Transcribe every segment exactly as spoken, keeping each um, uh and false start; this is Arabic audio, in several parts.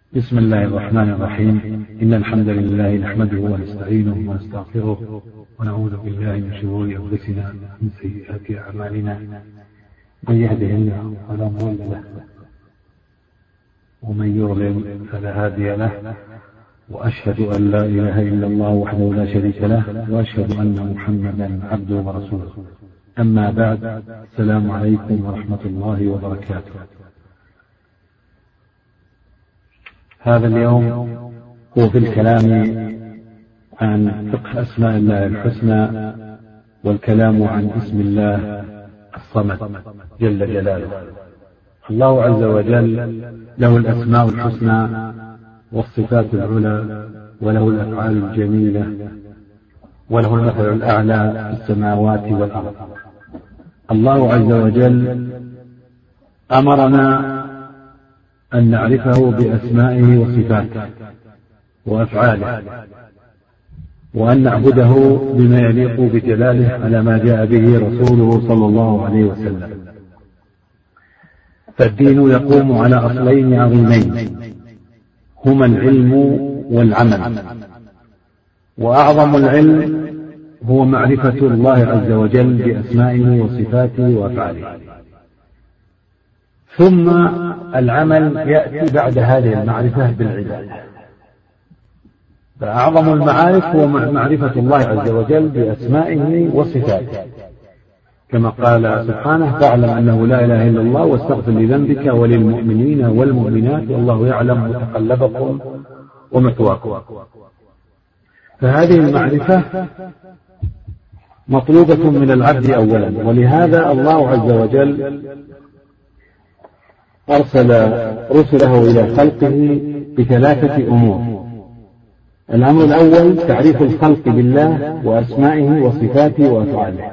بسم الله الرحمن الرحيم. إن الحمد لله نحمده ونستعينه ونستغفره ونعوذ بالله من شرور أنفسنا ومن سيئات أعمالنا. من يهده الله فلا مضل له ومن يضلل فلا هادي له، وأشهد أن لا إله إلا الله وحده لا شريك له، وأشهد أن محمدا عبده ورسوله. أما بعد، السلام عليكم ورحمة الله وبركاته. هذا اليوم هو في الكلام عن فقه أسماء الله الحسنى، والكلام عن اسم الله الصمد جل جلاله. الله عز وجل له الأسماء الحسنى والصفات العلى، وله الأفعال الجميلة، وله المثل الأعلى في السماوات والأرض. الله عز وجل أمرنا أن نعرفه بأسمائه وصفاته وأفعاله، وأن نعبده بما يليق بجلاله على ما جاء به رسوله صلى الله عليه وسلم. فالدين يقوم على أصلين عظيمين هما العلم والعمل، وأعظم العلم هو معرفة الله عز وجل بأسمائه وصفاته وأفعاله، ثم العمل يأتي بعد هذه المعرفة بالعبادة. فأعظم المعارف هو معرفة الله عز وجل بأسمائه وصفاته، كما قال سبحانه: فاعلم أنه لا إله إلا الله واستغفر لذنبك وللمؤمنين والمؤمنات والله يعلم متقلبكم ومثواكم. فهذه المعرفة مطلوبة من العبد أولا، ولهذا الله عز وجل أرسل رسله إلى خلقه بثلاثة أمور. الأمر الأول تعريف الخلق بالله وأسمائه وصفاته وأفعاله،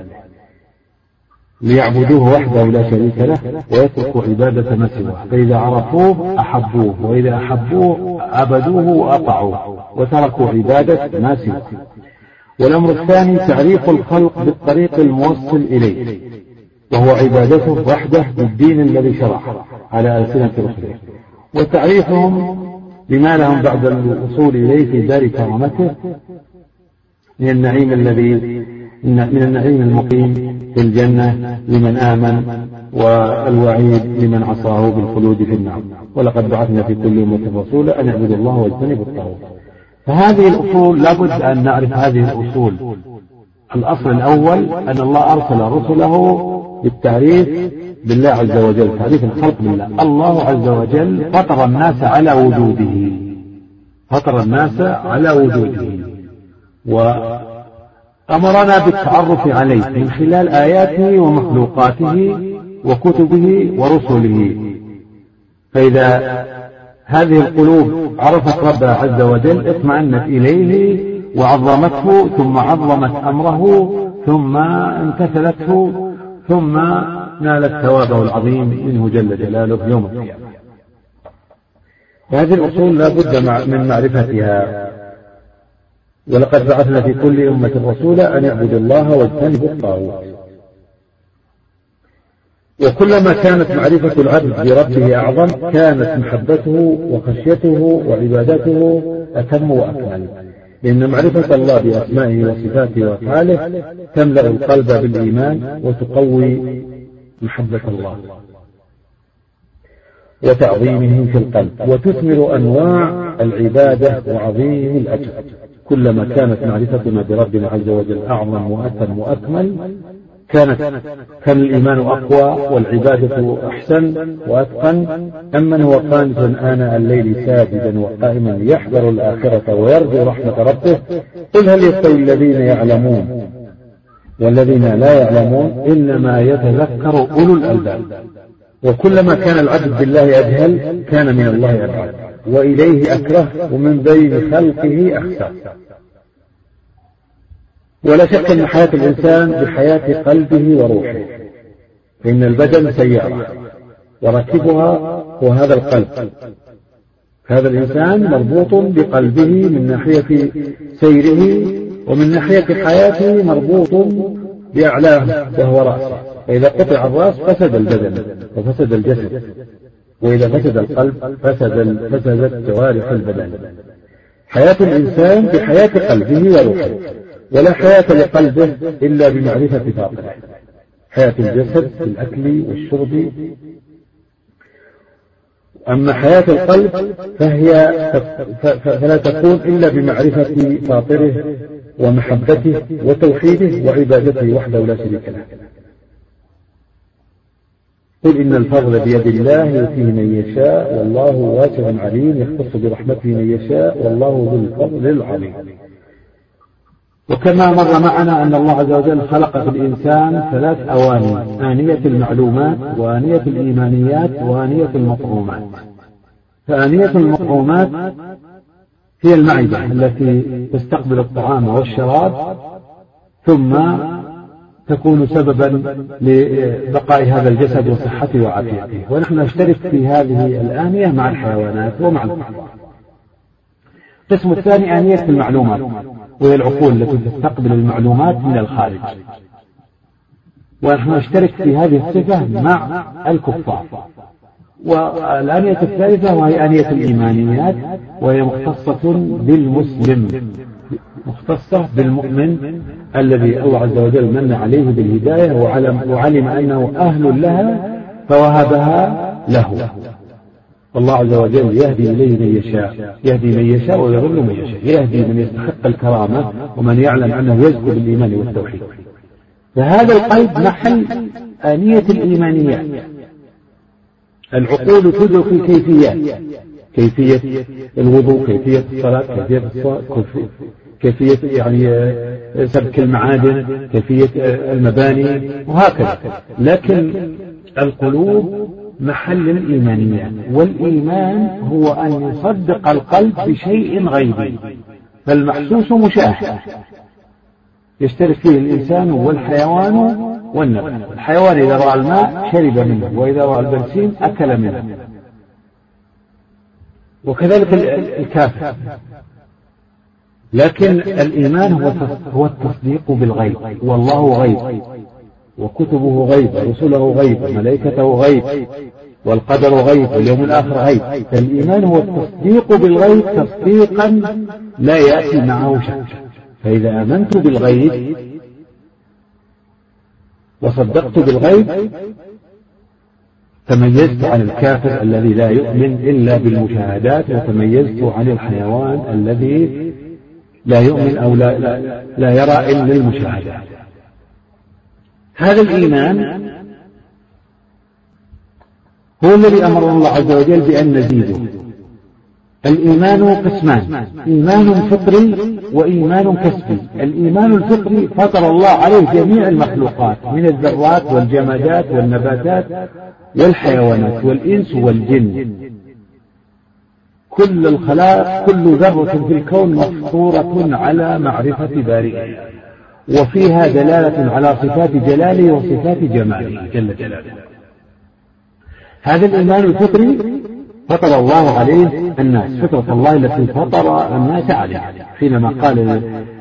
ليعبدوه وحده لا شريك له ويتركوا عبادة ما سواه، فإذا عرفوه أحبوه، وإذا أحبوه عبدوه وأطاعوه وتركوا عبادة ما سواه. والأمر الثاني تعريف الخلق بالطريق الموصل إليه، وهو عبادته وحده بالدين الذي شرعه على ألسنة رسله، وتعريفهم بما لهم بعد الوصول إليه في دار كرامته من النعيم الذي من النعيم المقيم في الجنة لمن آمن، والوعيد لمن عصاه بالخلود في النار. ولقد بعثنا في كل أمة رسولا أن اعبدوا الله واجتنبوا الطاغوت. فهذه الأصول لابد أن نعرف هذه الأصول. الأصل الأول أن الله أرسل رسله بالتعريف بالله عز وجل، تعريف الخلق بالله. الله عز وجل فطر الناس على وجوده، فطر الناس على وجوده، وأمرنا بالتعرف عليه من خلال آياته ومخلوقاته وكتبه ورسله. فإذا هذه القلوب عرفت ربها عز وجل اطمأنت إليه وعظمته، ثم عظمت أمره، ثم امتثلته، ثم نالت ثوابه العظيم منه جل جلاله يوم القيامة. هذه الأصول لا بد من معرفتها. ولقد بعثنا في كل أمة رسولا أن اعبدوا الله واجتنبوا الطاغوت. وكلما كانت معرفة العبد بربه أعظم، كانت محبته وخشيته وعبادته أتم وأكمل، لأن معرفة الله بأسمائه وصفاته وأفعاله تملأ القلب بالإيمان وتقوي محبة الله وتعظيمه في القلب، وتثمر أنواع العبادة وعظيم الأجر. كلما كانت معرفتنا بربنا عز وجل أعظم وأتم وأكمل، كانت كان الإيمان أقوى والعبادة أحسن وأتقن. أمن هو قانت آناء الليل ساجدا وقائما يحذر الآخرة ويرجو رحمة ربه، قل هل يستوي الذين يعلمون والذين لا يعلمون، إنما يتذكر أولو الألباب. وكلما كان العبد بالله أجهل كان من الله أبعد، وإليه أكره، ومن بين خلقه أخسر. ولا شك أن حياة الإنسان بحياة قلبه وروحه، فإن البدن سيارة وركبها هو هذا القلب. هذا الإنسان مربوط بقلبه من ناحية سيره، ومن ناحية حياته مربوط بأعلاه وهو رأسه. فإذا قطع الرأس فسد البدن وفسد الجسد. وإذا فسد القلب فسد فسدت جوارح البدن. حياة الإنسان بحياة قلبه وروحه، ولا حياة لقلبه إلا بمعرفة فاطره. حياة الجسد في الأكل والشرب، أما حياة القلب فهي فلا تكون إلا بمعرفة فاطره ومحبته وتوحيده وعبادته وحده لا شريك له. قل إن الفضل بيد الله يؤتيه من يشاء والله واسع عليم، يختص برحمته من يشاء والله ذو الفضل العظيم. وكما مر معنا أن الله عز وجل خلق في الإنسان ثلاث أواني: آنية المعلومات وآنية الإيمانيات وآنية المطعومات. فآنية المطعومات هي المعدة التي تستقبل الطعام والشراب ثم تكون سببا لبقاء هذا الجسد وصحته وعافيته، ونحن نشترك في هذه الآنية مع الحيوانات ومع الكفار. القسم الثاني آنية المعلومات، وهي العقول التي تستقبل المعلومات من الخارج، ونحن نشترك في هذه الصفة مع الكفار. والآنية الثالثة وهي آنية الإيمانيات، وهي مختصة بالمسلم، مختصة بالمؤمن الذي الله عز وجل من عليه بالهداية وعلم, وعلم أنه أهل لها فوهبها له. والله عز وجل يهدي إليه من يشاء، يهدي من يشاء ويضل من يشاء، يهدي من يستحق الكرامة ومن يعلم أنه يزكو بالإيمان والتوحيد. فهذا القيد محل آنية الإيمانيات. العقول تدرك الكيفيات، كيفية الوضوء، كيفية الصلاة، كيفية الصلاة، كيفية يعني سبك المعادن، كيفية المباني وهكذا. لكن القلوب محل الإيمانيات، والإيمان هو أن يصدق القلب بشيء غيبي، فالمحسوس مشاهد يشترك فيه الإنسان والحيوان والنبات. الحيوان إذا رأى الماء شرب منه، وإذا رأى البنسين أكل منه، وكذلك الكافر. لكن الإيمان هو التصديق بالغيب، والله غيب وكتبه غيب ورسله غيب وملائكته غيب والقدر غيب واليوم الآخر غيب. فالإيمان هو التصديق بالغيب تصديقا لا يأتي معه شك. فإذا آمنت بالغيب وصدقت بالغيب تميزت عن الكافر الذي لا يؤمن إلا بالمشاهدات، وتميزت عن الحيوان الذي لا يؤمن أو لا, لا, لا يرى إلا المشاهدات. هذا الإيمان هو الذي أمر الله عز وجل بأن نزيده. الإيمان قسمان: إيمان فطري وإيمان كسبي. الإيمان الفطري فطر الله عليه جميع المخلوقات من الذرات والجمادات والنباتات والحيوانات والإنس والجن. كل الخلائق، كل ذرة في الكون مفطورة على معرفة بارئها، وفيها دلالة على صفات جلاله وصفات جماله جل جلاله. هذا الإيمان الفطري فطر الله عليه الناس، فطرة الله التي فطر الناس عليها، حينما قال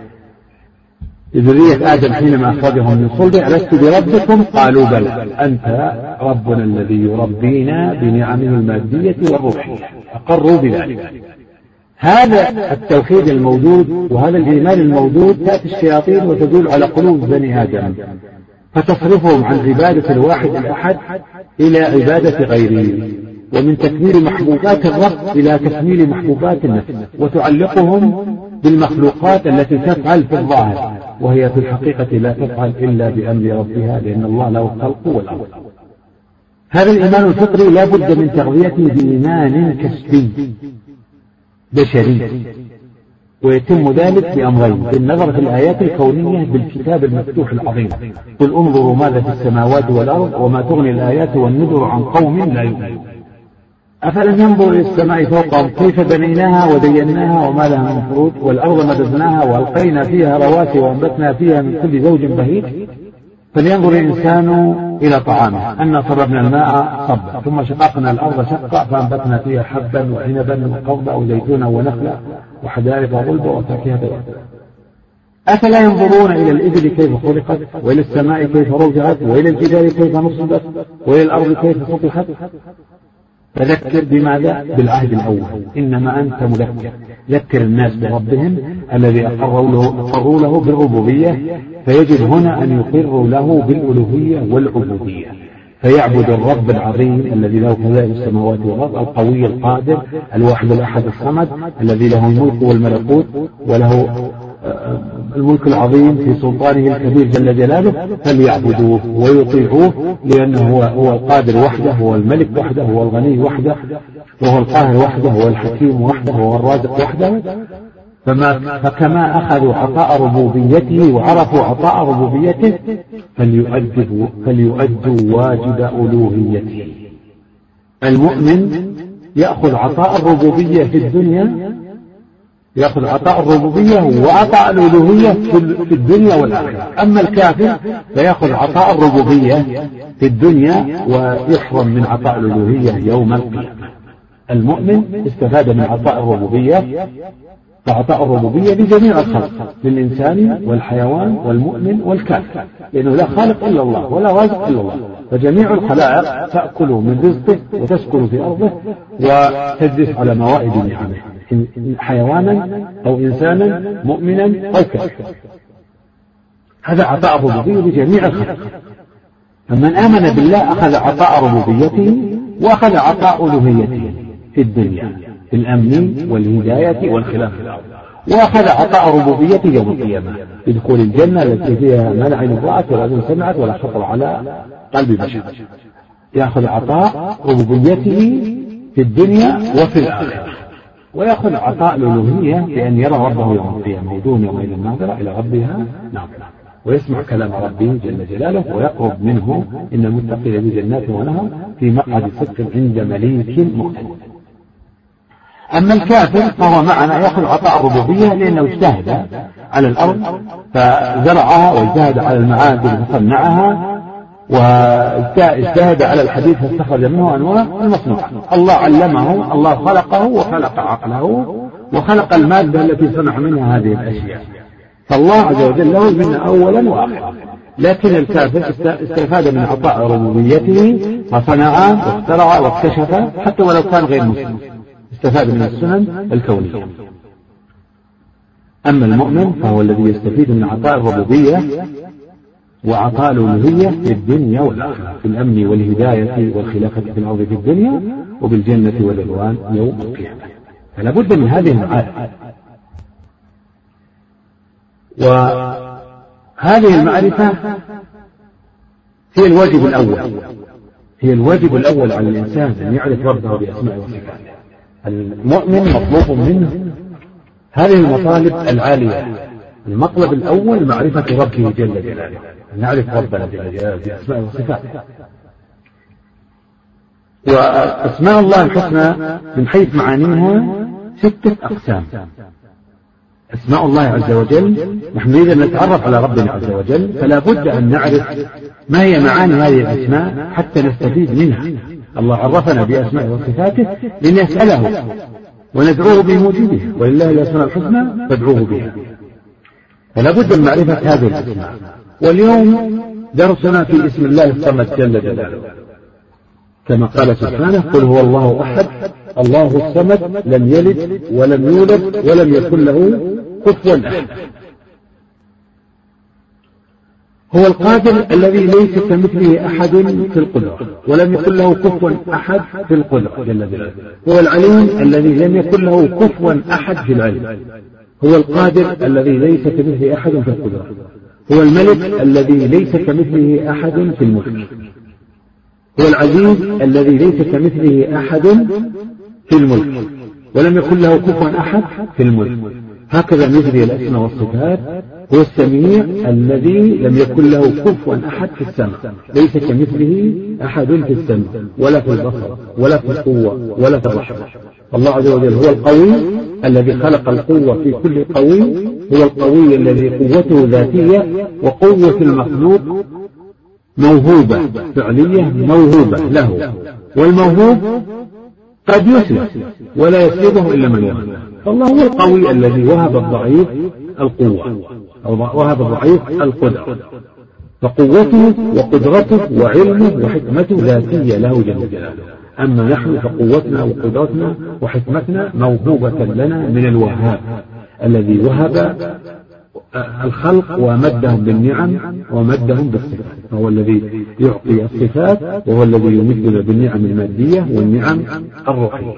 لذرية آدم حينما أخرجهم من صلبه: ألست بربكم؟ قالوا بلى، أنت ربنا الذي يربينا بنعمه المادية والروحية. أقروا بذلك. هذا التوحيد الموجود وهذا الإيمان الموجود تأتي الشياطين وتدل على قلوب بني آدم فتصرفهم عن عبادة الواحد الأحد إلى عبادة غيره، ومن تكميل محبوبات الرب إلى تكميل محبوبات النفس، وتعلقهم بالمخلوقات التي تفعل في الظاهر وهي في الحقيقة لا تفعل إلا بأمر ربها، لأن الله له الخلق والأمر. هذا الإيمان الفطري لا بد من تغذيته بإيمان كسبي بشري، ويتم ذلك بأمرين: بالنظر في الآيات الكونية بالكتاب المفتوح العظيم. قل انظروا ماذا في السماوات والأرض وما تغني الآيات والنذر عن قوم لا يؤمنون. أفلم ينظروا إلى السماء فوقهم كيف بنيناها وزيناها وما لها من فروج، والأرض مددناها وألقينا فيها رواسي وأنبتنا فيها من كل زوج بهيج. فلينظر الإنسان إلى طعامه أنا صببنا الماء صبا ثم شققنا الأرض شقا فأنبتنا فيها حبا وعنبا وقضبا وزيتونا ونخلا وحدائق وغلبا وفاكهة وأبا. أفلا ينظرون إلى الإبل كيف خلقت وإلى السماء كيف رجعت وإلى الجبال كيف نصبت وإلى الأرض كيف سطحت. فذكر بماذا؟ بالعهد الأول، إنما أنت مذكر، ذكر الناس بربهم الذي أقروا له, أقروا له بالربوبية، فيجب هنا أن يقروا له بالألوهية والعبودية، فيعبد الرب العظيم الذي له خزائن السماوات والأرض، القوي القادر الواحد الأحد الصمد الذي له الملك والملكوت وله الملك العظيم في سلطانه الكبير جل جلاله، فليعبدوه ويطيعوه، لأنه هو, هو القادر وحده، هو الملك وحده، هو الغني وحده، وهو القاهر وحده، هو الحكيم وحده، هو الرازق وحده. فما فكما أخذوا عطاء ربوبيته وعرفوا عطاء ربوبيته فليؤدوا فليؤدوا واجب ألوهيته. المؤمن يأخذ عطاء الربوبية في الدنيا، يأخذ عطاء الربوبية وعطاء الألوهية في الدنيا والآخرة. أما الكافر فيأخذ عطاء الربوبية في الدنيا ويحرم من عطاء الألوهية يوم القيامة. المؤمن استفاد من عطاء الربوبية، فعطاء الربوبية لجميع الخلق، للإنسان والحيوان والمؤمن والكافر، لأنه لا خالق إلا الله ولا رازق إلا الله، فجميع الخلائق تأكل من رزقه وتسكن في أرضه وتجلس على موائد نعمه، حيوانا أو إنسانا مؤمنا أو كافرا. هذا عطاء الربوبية لجميع الخلق. فمن آمن بالله أخذ عطاء ربوبيته وأخذ عطاء ألوهيته في الدنيا في الأمن والهداية والخلافة، وأخذ عطاء ربوبيته يوم القيامة بدخول الجنة التي فيها ما لا عين رأت ولا أذن سمعت ولا خطر على قلب بشر. يأخذ عطاء ربوبيته في الدنيا وفي الآخرة، ويأخذ عطاء الألوهية بأن يرى ربه يوم القيامة وجوه يومئذ ناظرة إلى ربها ناظرة، ويسمع كلام ربه جل جلاله ويقرب منه. إن المتقين في جنات ونهر في مقعد صدق عند مليك مقتدر. أما الكافر فهو معنا يأخذ عطاء الربوبية لأنه اجتهد على الأرض فزرعها، واجتهد على المعادن فصنعها، واجتهد على الحديد فاستخرج منه أنواع المصنوعات. الله علمه، الله خلقه وخلق عقله وخلق المادة التي صنع منها هذه الأشياء، فالله عز وجل له منها أولا وآخرا. لكن الكافر استفاد من عطاء ربوبيته فصنع واخترع واكتشف حتى ولو كان غير مسلم، استفاد من السنن الكونية. أما المؤمن فهو الذي يستفيد من عطاء الربوبية وعطاء الألوهية في الدنيا والآخرة، في الأمن والهداية والخلافة في الأرض في الدنيا، وبالجنة والرضوان يوم القيامة. فلا بد من هذه المعارف، وهذه المعرفة هي الواجب الأول، هي الواجب الأول على الإنسان أن يعرف ربه بأسمائه وصفاته. المؤمن مطلوب منه هذه المطالب العالية. المطلب الأول معرفة ربه جل جلاله، نعرف ربنا جل جلاله بأسمائه وصفاته. وأسماء الله الحسنى من حيث معانيها ستة أقسام. أسماء الله عز وجل، نحن نريد أن نتعرف على ربنا عز وجل، فلا بد أن نعرف ما هي معاني هذه الأسماء حتى نستفيد منها. الله عرفنا بأسمائه وصفاته لنسأله وندعوه بموجبه، ولله الأسماء الحسنى فادعوه بها. فلا بد من معرفة هذه الأسماء. واليوم درسنا في اسم الله الصمد جل جلاله، كما قال سبحانه: قل هو الله أحد الله الصمد لم يلد ولم يولد ولم يكن له كفوا أحد. هو القادر الذي ليس كمثله أحد في القدرة ولم يكن له كفوا أحد في القدرة جل جلاله. هو العليم الذي لم يكن له كفوا أحد في العلم. هو القادر الذي ليس كمثله أحد في القدرة. هو الملك الذي ليس كمثله أحد في الملك. هو العزيز الذي ليس كمثله أحد في الملك ولم يكن له كفوا أحد في الملك. هكذا مثل الأسماء والصفات. هو السميع الذي لم يكن له كفوا أحد في السماء، ليس كمثله أحد في السماء ولا في البصر ولا في القوة ولا في الرحمة. الله عز وجل هو القوي الذي خلق القوة في كل قوي. هو القوي الذي قوته ذاتية، وقوة المخلوق موهوبة فعلية موهوبة له، والموهوب قد يسلب ولا يسلبه إلا من يهب. فالله هو القوي الذي وهب الضعيف القوة أو وهب الضعيف القدرة. فقوته وقدرته وعلمه وحكمته ذاتية له جل جلاله. أما نحن فقوتنا وقدرتنا وحكمتنا موهوبة لنا من الوهاب الذي وهب الخلق ومدهم بالنعم ومدهم بالصفات، فهو الذي يعطي الصفات وهو الذي يمدنا بالنعم المادية والنعم الروحية.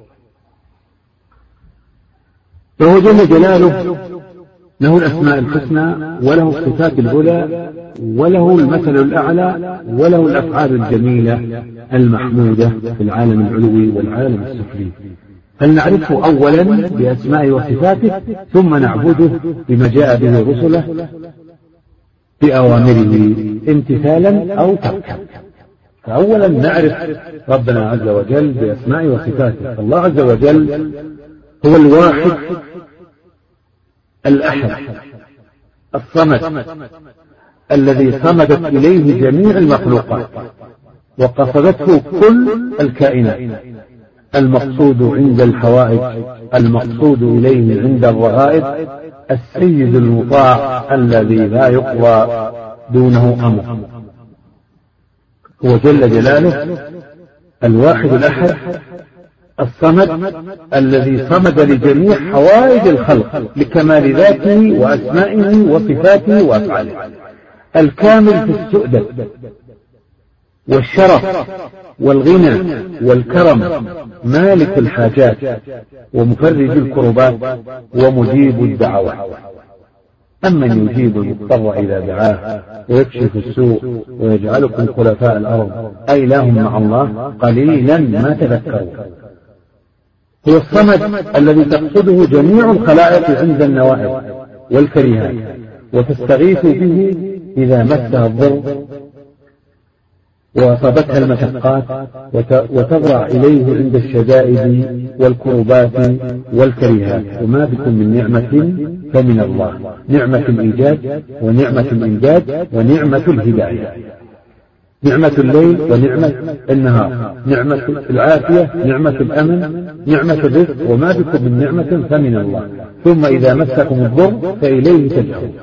فهو جل جلاله له الأسماء الحسنى وله الصفات العلى وله المثل الأعلى وله الأفعال الجميلة المحمودة في العالم العلوي والعالم السفلي. فلنعرفه أولا بأسمائه وصفاته ثم نعبده بما جاء به رسله بأوامره امتثالا أو تركا. فأولا نعرف ربنا عز وجل بأسمائه وصفاته. الله عز وجل هو الواحد الأحد الصمد الذي صمدت إليه جميع المخلوقات وقصدته كل الكائنات، المقصود عند الحوائج، المقصود إليه عند الرغائب، السيد المطاع الذي لا يقضى دونه أمر. هو جل جلاله الواحد الأحد الصمد الذي صمد لجميع حوائج الخلق لكمال ذاته وأسمائه وصفاته وأفعاله، الكامل في السؤدد والشرف والغنى والكرم، مالك الحاجات ومفرج الكربات ومجيب الدعوات. أمن يجيب المضطر إذا دعاه ويكشف السوء ويجعلكم خلفاء الأرض أإله مع الله قليلا ما تذكرون. هو الصمد الذي تقصده جميع الخلائق عند النوائب والكريهات وتستغيث به إذا مسها الضر وأصابتها المشقات وتضرع إليه عند الشدائد والكربات والكريهات. وما بكم من نعمة فمن الله، نعمة الإيجاد ونعمة الإمداد ونعمة الهداية، نعمة الليل ونعمة النهار، نعمة العافية، نعمة الأمن، نعمة الرزق. وما بكم من نعمة فمن الله، ثم إذا مسكم الضر فإليه تجأرون.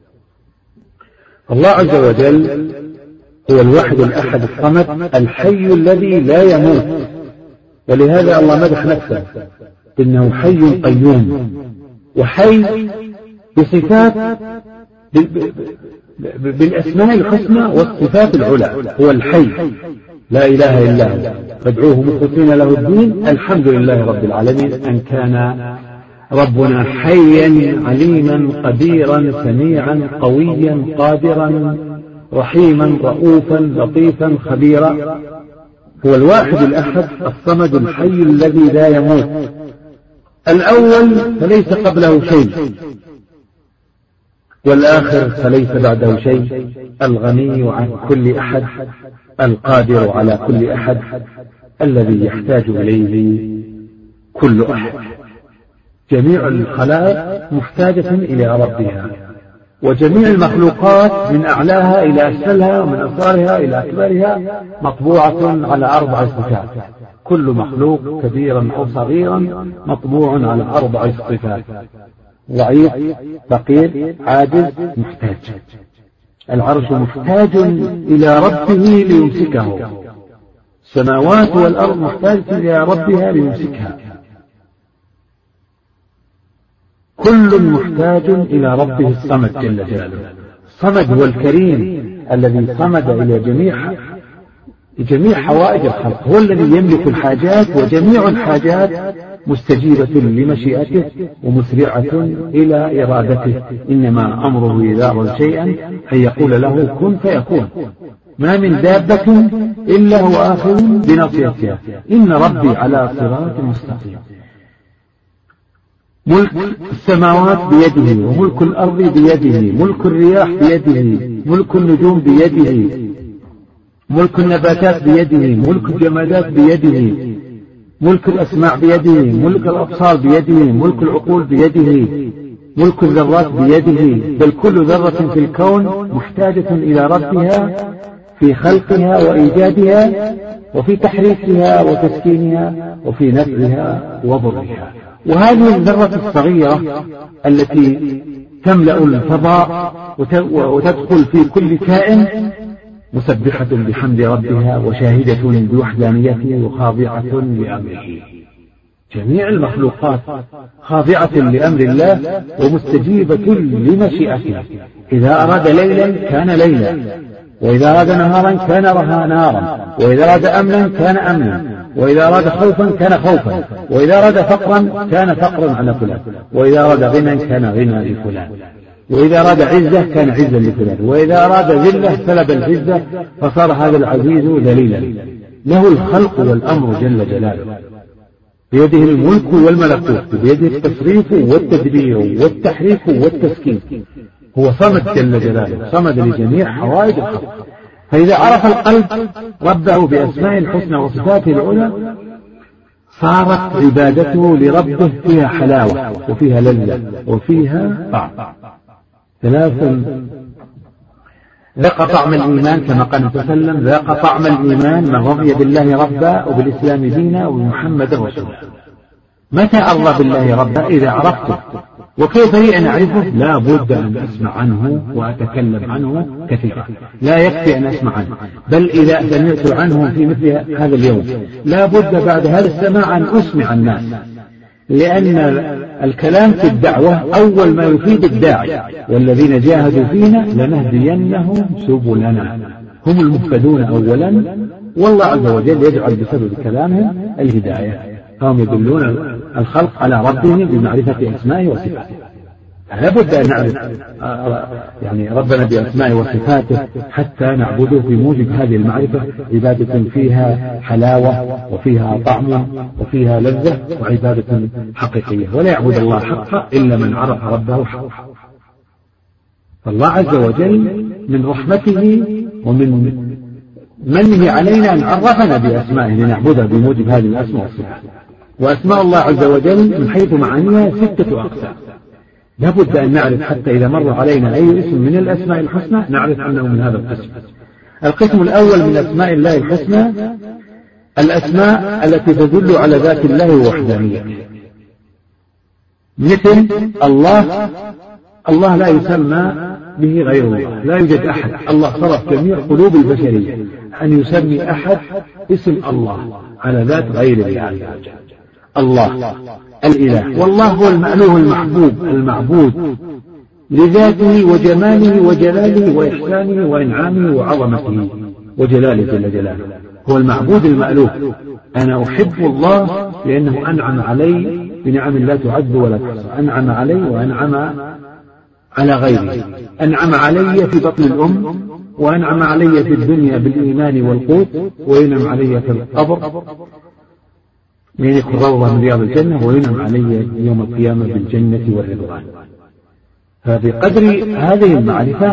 الله عز وجل هو الواحد الأحد الصمد الحي الذي لا يموت، ولهذا الله مدح نفسه إنه حي قيوم، وحي بصفات بالأسماء الحسنى والصفات العلى. هو الحي لا إله إلا هو فادعوه مخلصين له الدين الحمد لله رب العالمين. أن كان ربنا حيا عليما قديرا سميعا قويا قادرا رحيما رؤوفا لطيفا خبيرا. هو الواحد الأحد الصمد الحي الذي لا يموت، الأول فليس قبله شيء، والآخر فليس بعده شيء، الغني عن كل أحد، القادر على كل أحد، الذي يحتاج إليه كل أحد. جميع الخلائق محتاجة إلى ربها، وجميع المخلوقات من أعلاها إلى أسفلها ومن أصغرها إلى أكبرها مطبوعة على أربع صفات. كل مخلوق كبيرا أو صغيرا مطبوع على أربع صفات: ضعيف، فقير، عاجز، محتاج. العرش محتاج إلى ربه ليمسكه، السماوات والأرض محتاجة إلى ربها ليمسكها، كل محتاج إلى ربه الصمد جل جلاله. الصمد هو الكريم الذي صمد إلى جميع جميع حوائج الخلق، هو الذي يملك الحاجات، وجميع الحاجات مستجيبة لمشيئته ومسرعة إلى إرادته. إنما أمره إذا أراد شيئا أن يقول له كن فيكون. ما من دابة إلا هو آخذ بناصيتها، إن ربي على صراط مستقيم. ملك السماوات بيده، وملك الأرض بيده، ملك الرياح بيده، ملك النجوم بيده، ملك النباتات بيده، ملك الجمادات بيده، ملك الأسماع بيده، ملك الأبصار بيده، ملك العقول بيده، ملك الذرات بيده. بل كل ذرة في الكون محتاجة إلى ربها في خلقها وإيجادها وفي تحريكها وتسكينها وفي نفعها وضرها. وهذه الذرة الصغيرة التي تملأ الفضاء وتدخل في كل كائن، مسبحة بحمد ربها وشاهدة بوحدانيته وخاضعة لأمره. جميع المخلوقات خاضعة لأمر الله ومستجيبة لمشيئته. إذا أراد ليلا كان ليلا، وإذا أراد نهارا كان نهارا، وإذا أراد أمنا كان أمنا، وإذا أراد خوفا كان خوفا، وإذا أراد فقرا كان فقرا على فلان، وإذا أراد غنى كان غنى لفلان، وإذا أراد عزة كان عزا لفلان، وإذا أراد ذلة سلب العزة فصار هذا العزيز ذليلا. له الخلق والأمر جل جلاله، بيده الملك والملكوت، بيده التصريف والتدبير والتحريك والتسكين. هو صمد جل جلاله، صمد لجميع حوائج الخلق. فإذا عرف القلب ربه بأسماء الحسنى وصفاته العلى صارت عبادته لربه فيها حلاوة وفيها لذة وفيها طعم. ثلاثا: ذاق طعم الإيمان كما قال النبي صلى الله عليه وسلم: ذاق طعم الإيمان من رضي بالله ربا وبالإسلام دينا وبمحمد رسولا. متى أرضى بالله ربا؟ إذا عرفته. وكيف لي أن أعرفه؟ لا بد أن أسمع عنه وأتكلم عنه كثيرا، لا يكفي أن أسمع عنه، بل إذا سمعت عنه في مثل هذا اليوم لا بد بعد هذا السماع أن أسمع الناس، لأن الكلام في الدعوة أول ما يفيد الداعي، والذين جاهدوا فينا لنهدينهم سبلنا. هم المهتدون أولا، والله عز وجل يجعل بسبب كلامهم الهداية، فهم يدلون الخلق على ربهم بمعرفة أسمائه وصفاته. لابد أن نعرف يعني ربنا بأسمائه وصفاته حتى نعبده بموجب هذه المعرفة، عبادة فيها حلاوة وفيها طعم وفيها لذة وعبادة حقيقية. ولا يعبد الله حقا إلا من عرف ربه حقا. فالله عز وجل من رحمته ومن منه علينا أن عرفنا بأسمائه لنعبده بموجب هذه الأسماء والصفات. وأسماء الله عز وجل من حيث معانيها ستة أقسام، لابد أن نعرف حتى إذا مر علينا أي اسم من الأسماء الحسنى نعرف أنه من هذا القسم. القسم الأول من أسماء الله الحسنى الأسماء التي تدل على ذات الله ووحدانيته، مثل الله. الله لا يسمى به غير الله، لا يوجد أحد. الله صرف جميع قلوب البشرية أن يسمي أحد اسم الله على ذات غير الله عز وجل. الله الإله، والله هو المألوه المحبوب المعبود لذاته وجماله وجلاله وإحسانه وإنعامه وعظمته وجلاله جل جلاله. هو المعبود المألوه. أنا أحب الله لأنه أنعم علي بنعم لا تعد ولا تحصى، أنعم علي وأنعم على غيره، أنعم علي في بطن الأم، وأنعم علي في الدنيا بالإيمان والقوت، وينعم علي في القبر من يكون روضة من رياض الجنة، وينعم علي يوم القيامة بالجنة والرضوان. فبقدر هذه المعرفة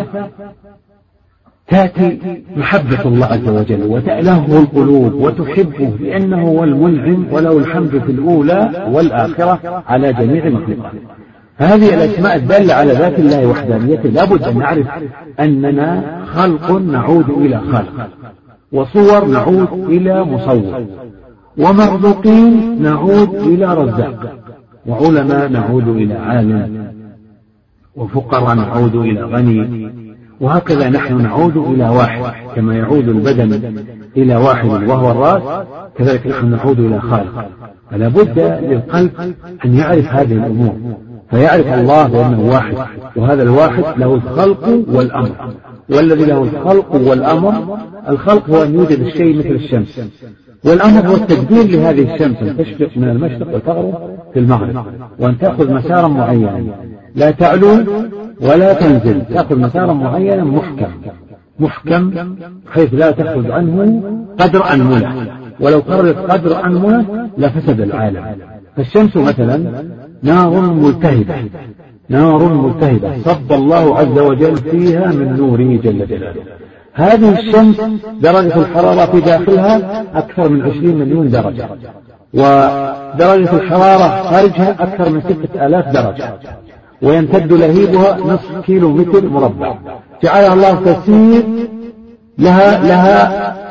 تأتي محبة الله عز وجل وتألهه القلوب وتحبه، لأنه هو المنعم وله الحمد في الأولى والآخرة على جميع مخلوقاته. هذه الأسماء الدالة على ذات الله وحدانيته لابد أن نعرف أننا خلق نعود إلى خالق، وصور نعود إلى مصور، ومرزوقين نعود إلى رزاق، وعلماء نعود إلى عالم، وفقراء نعود إلى غني، وهكذا نحن نعود إلى واحد. كما يعود البدن إلى واحد وهو الرأس، كذلك نحن نعود إلى خالق. فلا بد للقلب أن يعرف هذه الأمور، فيعرف الله بأنه واحد، وهذا الواحد له الخلق والأمر. والذي له الخلق والأمر، الخلق هو أن يوجد الشيء مثل الشمس، والأمر هو التدبير لهذه الشمس أن تشرق من المشرق وتغرب في المغرب، وأن تأخذ مسارا معينا لا تعلو ولا تنزل، تأخذ مسارا معينا محكم محكم حيث لا تأخذ عنه قدر أنملة، ولو خرجت قدر أنملة لفسد العالم. فالشمس مثلا نار ملتهبة، نار ملتهبة صب الله عز وجل فيها من نوره جل جلاله. هذه الشمس درجة الحرارة في داخلها أكثر من عشرين مليون درجة، ودرجة الحرارة خارجها أكثر من ستة آلاف درجة، ويمتد لهيبها نصف كيلو متر مربع. جعلها الله تسير لها لها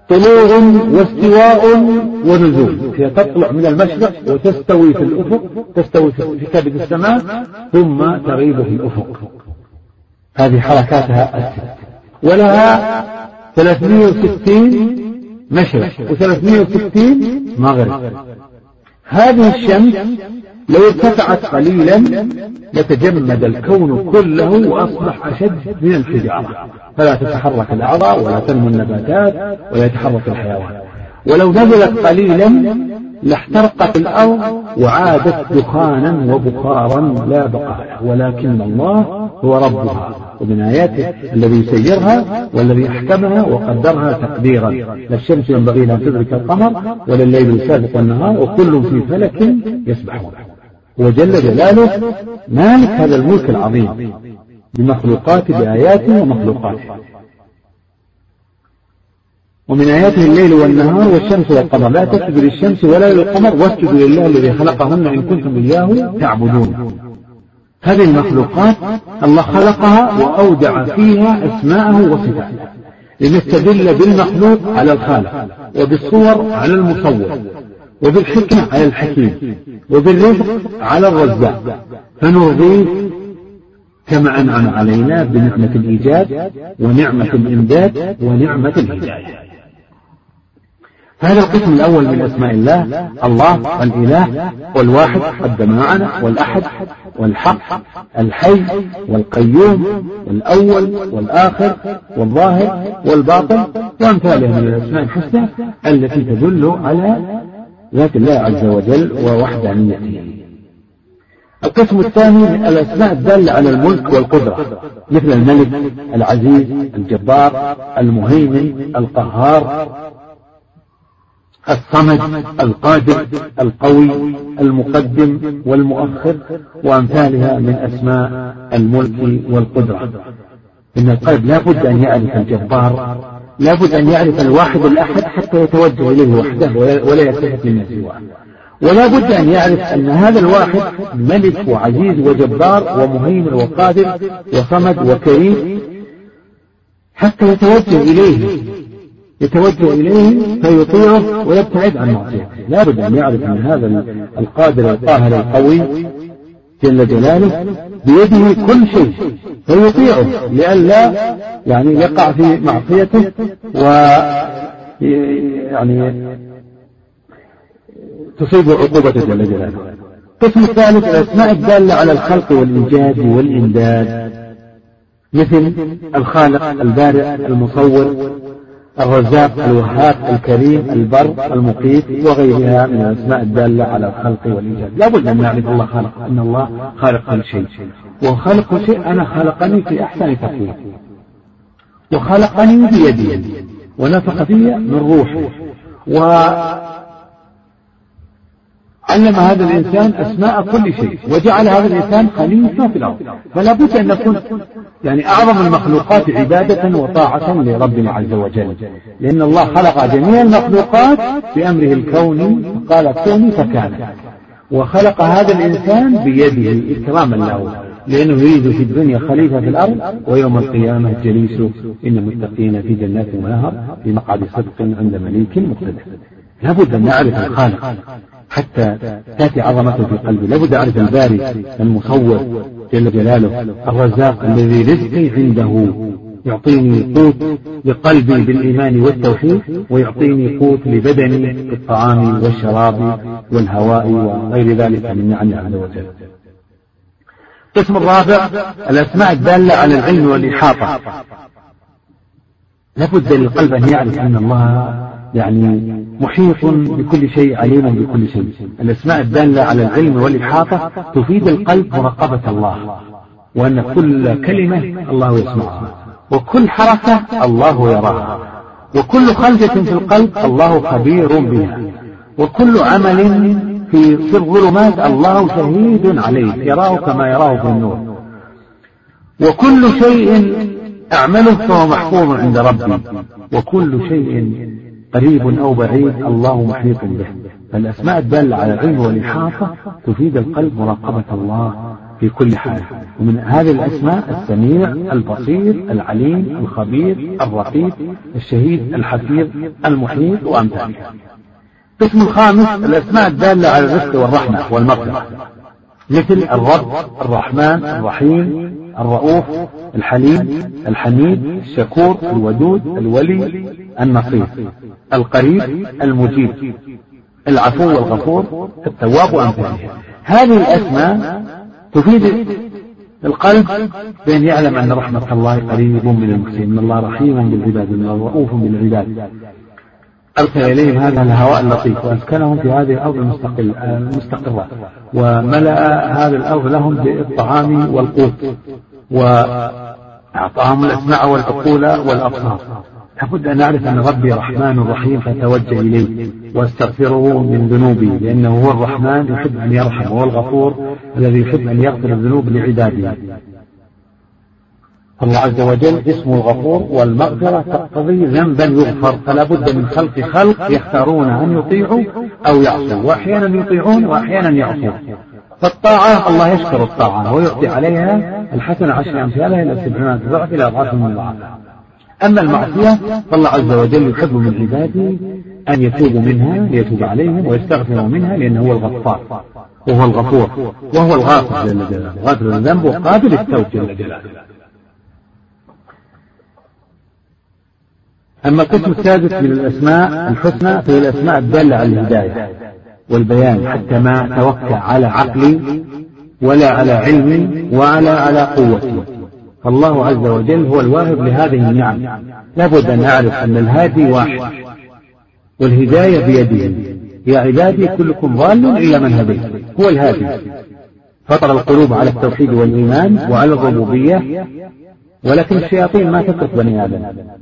طلوع واستواء ونزول، هي تطلع من المشرق وتستوي في الأفق، تستوي في كبد السماء ثم تغيب في الأفق. هذه حركاتها الست، ولها ثلاثمائة وستين مشرق وثلاثمائة وستين مغرب. هذه الشمس لو ارتفعت قليلا لتجمد الكون كله وأصبح أشد من الحجارة، فلا تتحرك الأعضاء ولا تنمو النباتات ولا يتحرك الحيوان. ولو نزلت قليلا لاحترقت الأرض وعادت دخانا وبخارا لا بقاء، ولكن الله هو ربها ومن آياته الذي يسيرها والذي أحكمها وقدرها تقديرا. لا الشمس ينبغي لها تدرك القمر ولا الليل يسابق النهار وكل في فلك يسبحون. وجل جلاله مالك هذا الملك العظيم بمخلوقاته بآياته ومخلوقاته. ومن آياته الليل والنهار والشمس والقمر، لا تسجدوا للشمس ولا للقمر واسجدوا لله الذي خلقهن إن كنتم إياه تعبدون. هذه المخلوقات الله خلقها وأودع فيها أسماءه وصفاته لنستدل بالمخلوق على الخالق، وبالصور على المصور، وبالحكمة على الحكيم، وبالرزق على الرزاق، فنرضيه كما أنعم علينا بنعمة الإيجاد ونعمة الإمداد ونعمة الهداية. هذا القسم الأول من أسماء الله، الله الإله والواحد قدم معنا، والأحد والحق الحي والقيوم والأول والآخر والظاهر والباطن وأمثالها من الأسماء الحسنى التي تدل على ذات الله عز وجل ووحدانيته. القسم الثاني الأسماء الدالة على الملك والقدرة، مثل الملك، العزيز، الجبار، المهيمن، القهار، الصمد، القادر، القوي، المقدم والمؤخر وأمثالها من أسماء الملك والقدرة. إن القلب لا بد أن يعرف الجبار، لا بد أن يعرف الواحد الأحد حتى يتوجه إليه وحده ولا يلتفت لما سواه، ولا بد أن يعرف أن هذا الواحد ملك وعزيز وجبار ومهيمن وقادر وصمد وكريم حتى يتوجه إليه يتوجه إليه فيطيعه ويبتعد عن معصيته. لا بد أن يعرف أن هذا القادر القاهر القوي جل جلاله بيده كل شيء فيطيعه لئلا يعني يقع في معصيته ويعني تصيب عقوبته جل جلاله. القسم الثالث الأسماء الدالة على الخلق والإيجاد والإمداد، مثل الخالق، البارئ، المصور، الرزاق، الوهاب، الكريم، البر، المقيت وغيرها من الأسماء الدالة على الخلق والإيجاد. لا بد أن نعرف الله خالق، أن الله خالق كل شيء، وخالق كل شيء أنا خلقني في أحسن تقويم وخلقني بيدي ونفخ في من روحه وعلم هذا الإنسان أسماء كل شيء وجعل هذا الإنسان خليفة في الأرض. فلا بد أن نكون يعني أعظم المخلوقات عبادة وطاعة لربنا عز وجل، لأن الله خلق جميع المخلوقات بأمره الكوني فقال كوني فكان، وخلق هذا الإنسان بيده إكراما له لأنه يريد في الدنيا خليفة في الأرض ويوم القيامة جليس إن المتقين في جنات ونهر في مقعد صدق عند مليك مقتدر. لا بد أن نعرف الخالق حتى تأتي عظمته في قلبي. لابد أعرف الباري المصور جل جلاله، الرزاق الذي رزقي عنده يعطيني قوت لقلبي بالإيمان والتوحيد ويعطيني قوت لبدني بالطعام والشراب والهواء وغير ذلك من نعمه عز وجل. القسم الرابع الأسماء الدالة على العلم والإحاطة. لابد للقلب أن يعرف أن الله يعني محيط بكل شيء، عليم بكل شيء. الأسماء الدالة على العلم والإحاطة تفيد القلب مراقبة الله، وأن كل كلمة الله يسمعها، وكل حركة الله يراها، وكل خلجة في القلب الله خبير بها، وكل عمل في في الظلمات الله شهيد عليه يراه كما يراه في النور، وكل شيء أعمله فهو محفوظ عند ربي، وكل شيء قريب أو بعيد الله محيط به. فالأسماء الدالة على العلم والإحاطة تفيد القلب مراقبة الله في كل حال. ومن هذه الأسماء السميع، البصير، العليم، الخبير، الرقيب، الشهيد، الحفيظ، المحيط وأمثالها. القسم الخامس الأسماء الدالة على الرزق والرحمة والمغفرة، مثل الرب، الرحمن، الرحيم، الرؤوف، الحليم، الحميد، الشكور، الودود، الولي، النصير، القريب، المجيب، العفو والغفور، التواب وأمثالها. هذه الأسماء تفيد القلب بأن يعلم أن رحمة الله قريب من المحسنين، إن الله رحيم بالعباد، إن الله رؤوف بالعباد. أرسل إليهم هذا الهواء اللطيف وأسكنهم في هذه الأرض المستقرة، وملأ هذه الأرض لهم بالطعام والقوت، وأعطاهم الأسماع والعقول والأبصار. لابد أن نعرف أن ربي رحمن رحيم، فأتوجه إليه واستغفره من ذنوبي، لأنه هو الرحمن يحب أن يرحم، وهو الغفور الذي يحب أن يغفر الذنوب لعباده. الله عز وجل اسمه الغفور، والمغفرة تقتضي ذنبا يغفر، فلا بد من خلق خلق يختارون أن يطيعوا أو يعصوا، وأحيانا يطيعون وأحيانا يعصون. فالطاعة الله يشكر الطاعة ويعطي عليها الحسنة عشر أمثالها إلى سبعمائة ضعف إلى أضعاف مضاعفة. أما المعصية فالله عز وجل يحب من عباده أن يتوبوا منها ليتوب عليهم ويستغفروا منها، لأنه هو الغفار وهو الغفور وهو الغافر جل جلاله، غافر الذنب وقابل التوب جل جلاله. أما القسم السادس من الأسماء الحسنى فهي الأسماء الدالة على الهداية والبيان، حتى ما توقع على عقلي ولا على علمي ولا على قوتي. فالله عز وجل هو الواهب لهذه النعم. لابد أن نعرف أن الهادي واحد والهداية بيده. يا عبادي كلكم ضال إلا من هديت، هو الهادي. فطر القلوب على التوحيد والإيمان وعلى الربوبية، ولكن الشياطين ما تترك بني آدم،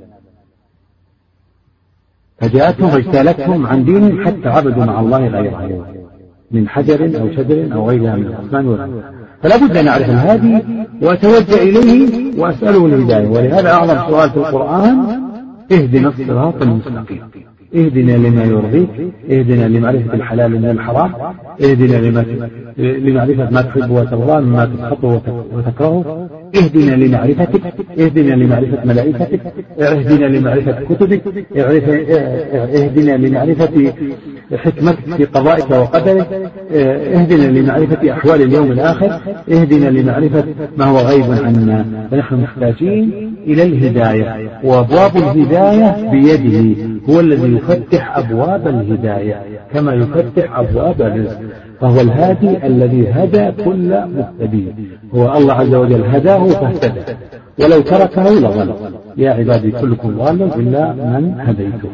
فجاءتهم فاجتالتهم عن دينهم حتى عبدوا مع الله غيره من حجر أو شجر أو غيرها من الأصنام والأصنام. فلا بد أن نعرف الهادي وأتوجه إليه وأسأله الهداية. ولهذا أعظم سؤال في القرآن اهدنا الصراط المستقيم، اهدنا لما يرضيك، اهدنا لمعرفة الحلال من الحرام، اهدنا لمعرفة ما تحب وترضى مما تسخطه وتكرهه، اهدنا لمعرفتك، اهدنا لمعرفة ملائكتك، اهدنا لمعرفة كتبك، اهدنا لمعرفة حكمتك في قضائك وقدرك، اهدنا لمعرفة أحوال اليوم الآخر، اهدنا لمعرفة ما هو غيب عنا. فنحن محتاجين إلى الهداية، وأبواب الهداية بيده، هو الذي يفتح أبواب الهداية كما يفتح أبواب الرزق. فهو الهادي الذي هدى كل مهتدي، هو الله عز وجل هداه فاهتدى، ولو تركه لضل. يا عبادي كلكم ضال إلا من هديته.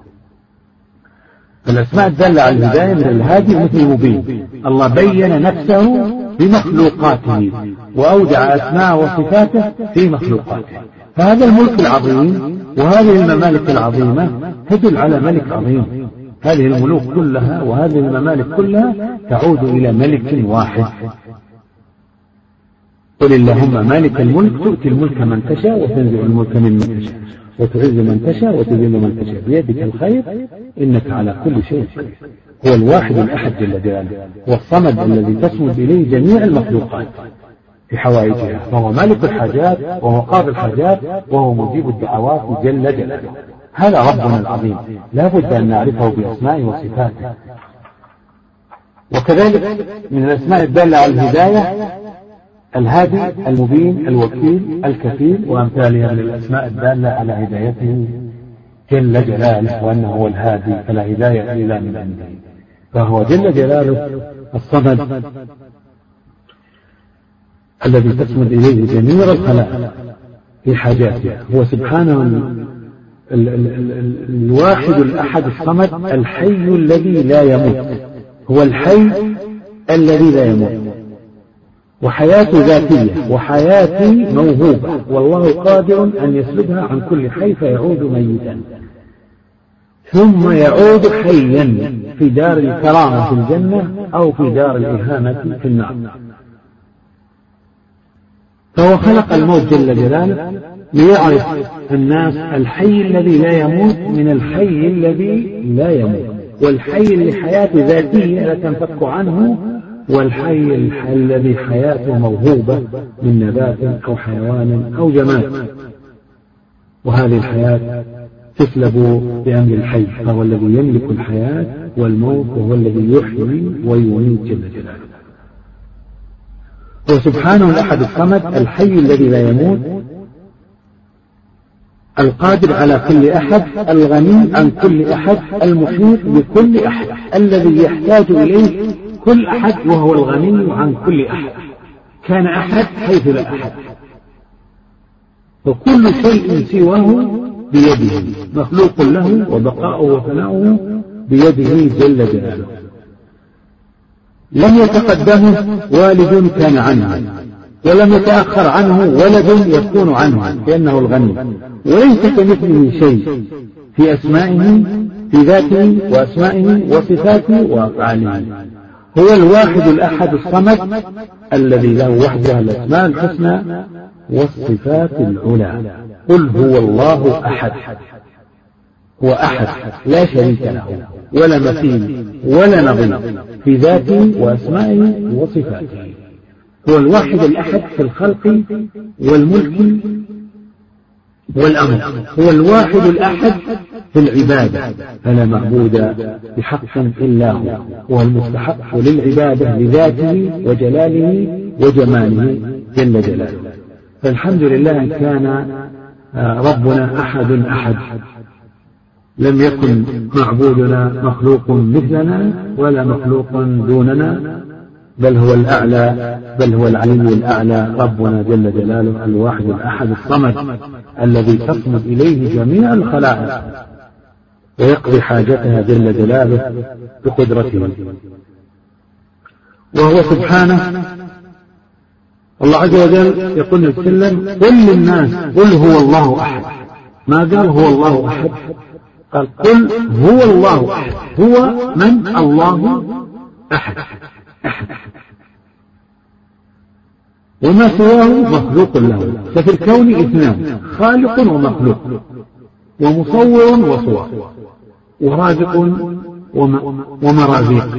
الأسماء الدالة على الهداية من الهادي مثل المبين. الله بين نفسه بمخلوقاته وأودع أسماء وصفاته في مخلوقاته. فهذا الملك العظيم وهذه الممالك العظيمة تدل على ملك عظيم. هذه الملوك كلها وهذه الممالك كلها تعود إلى ملك واحد. قل اللهم مالك الملك تؤتي الملك من تشاء وتنزع الملك ممن تشاء وتعز من تشاء وتذل من تشاء بيدك الخير إنك على كل شيء قدير. هو الواحد الأحد جل جلاله، والصمد الذي تسمد إليه جميع المخلوقات في حوائجها، فهو مالك الحاجات وهو قاضي الحاجات وهو مجيب الدعوات جل جلاله. هذا ربنا العظيم، لا بد أن نعرفه بأسمائه وصفاته. وكذلك من الأسماء الدالة على الهداية الهادي، المبين، الوكيل، الكفيل وأمثالها من الأسماء الدالة على هدايته جل جلاله، وأنه هو الهادي فلا هداية إلا من عنده. فهو جل جلاله الصمد الذي تسمد إليه جميع الخلائق في حاجاتها. هو سبحانه ال ال ال ال الواحد الأحد الصمد الحي الذي لا يموت، هو الحي الذي لا يموت، وحياة ذاتية وحياة موهوبة، والله قادر أن يسلبها عن كل حي فيعود ميتا ثم يعود حيا في دار الكرامة في الجنة أو في دار الإهانة في النار. فهو خلق الموت جل جلاله ليعرف الناس الحي الذي لا يموت من الحي الذي لا يموت، والحي اللي حياة ذاتية لا تنفك عنه والحي الذي حياته موهوبة من نبات أو حيوان أو جماد، وهذه الحياة تسلب بأمر الحي، فهو الذي يملك الحياة والموت، وهو الذي يحيي ويميت جل جلاله. وسبحانه الأحد الصمد الحي الذي لا يموت، القادر على كل أحد، الغني عن كل أحد، المحيط بكل أحد، الذي يحتاج إليه كل أحد، وهو الغني عن كل أحد. كان أحد حيث لا أحد، وكل شيء سواه بيده، مخلوق له وبقاؤه وفناؤه بيده جل جلاله. لم يتقدمه والد كان عنه، ولم يتأخر عنه ولد يكون عنه، لأنه الغني، وليس كمثله شيء في أسمائه، في ذاته وأسمائه وصفاته وأفعاله. هو الواحد الأحد الصمد الذي له وحده الأسماء الحسنى والصفات العلى. قل هو الله أحد، هو أحد لا شريك له ولا مثيل ولا نظير في ذاته وأسمائه وصفاته. هو الواحد الأحد في الخلق والملك والأمر، هو الواحد الأحد في العبادة، فلا معبود بحق إلا هو، هو المستحق للعبادة لذاته وجلاله وجماله جل جلاله. فالحمد لله إن كان ربنا أحد أحد، لم يكن معبودنا مخلوق مثلنا ولا مخلوق دوننا، بل هو الأعلى، بل هو العلي الأعلى ربنا جل جلاله، الواحد الأحد الصمد الذي تصمد إليه جميع الخلائق ويقضي حاجتها جل جلاله بقدرته. وهو سبحانه، الله عز وجل يقول للسلم قل للناس قل هو الله أحد، ما قال هو الله أحد، قال قل هو الله أحد، هو من؟ الله أحد أحد، وما سواه مخلوق له. ففي الكون اثنان، خالق ومخلوق، ومصور وصور، ورازق ومرازيق.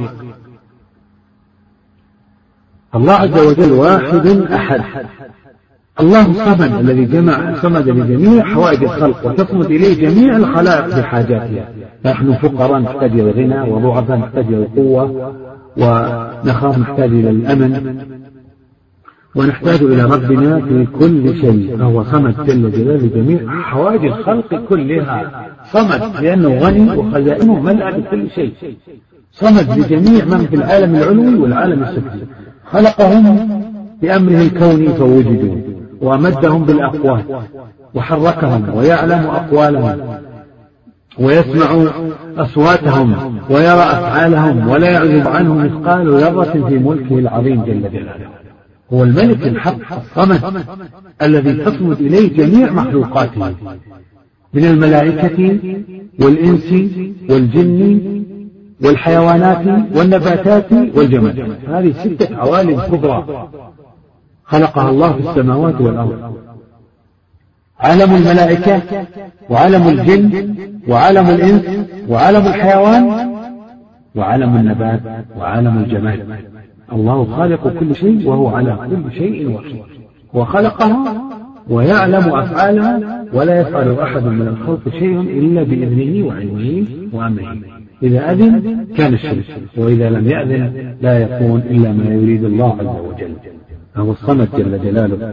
الله عز وجل واحد أحد، الله الصمد الذي جمع صمد لجميع حوائج الخلق وتصمد إليه جميع الخلائق بحاجاتها. نحن فقراء نحتاج إلى الغنى، وضعفاء نحتاج إلى القوة، ونخاف نحتاج إلى الأمن، ونحتاج إلى ربنا في كل شيء، فهو صمد جل جلاله لجميع حوائج الخلق كلها. صمد لأنه غني وخزائنه ملأ بكل شيء، صمد لجميع من في العالم العلوي والعالم السفلي، خلقهم بأمره الكوني فوجدوا، وأمدهم بالأقوال وحركهم، ويعلم أقوالهم ويسمع أصواتهم ويرى أفعالهم، ولا يعزب عنه مثقال ذرة في ملكه العظيم جل جلاله. هو الملك الحق الصمد الذي تصمد إليه جميع مخلوقاته من الملائكة والإنس والجن والحيوانات والنباتات والجماد. هذه ستة عوالم كبرى خلقها الله في السماوات والأرض: عالم الملائكة، وعالم الجن، وعالم الإنس، وعالم الحيوان، وعالم النبات، وعالم الجماد. الله خالق كل شيء، وهو على كل شيء وكيل، وخلقها ويعلم أفعالها، ولا يفعل أحد من الخلق شيء إلا بإذنه وعلمه وأمره. إذا أذن كان الشيء، وإذا لم يأذن لا يكون إلا ما يريد الله عز وجل. فهو الصمد جل جلاله.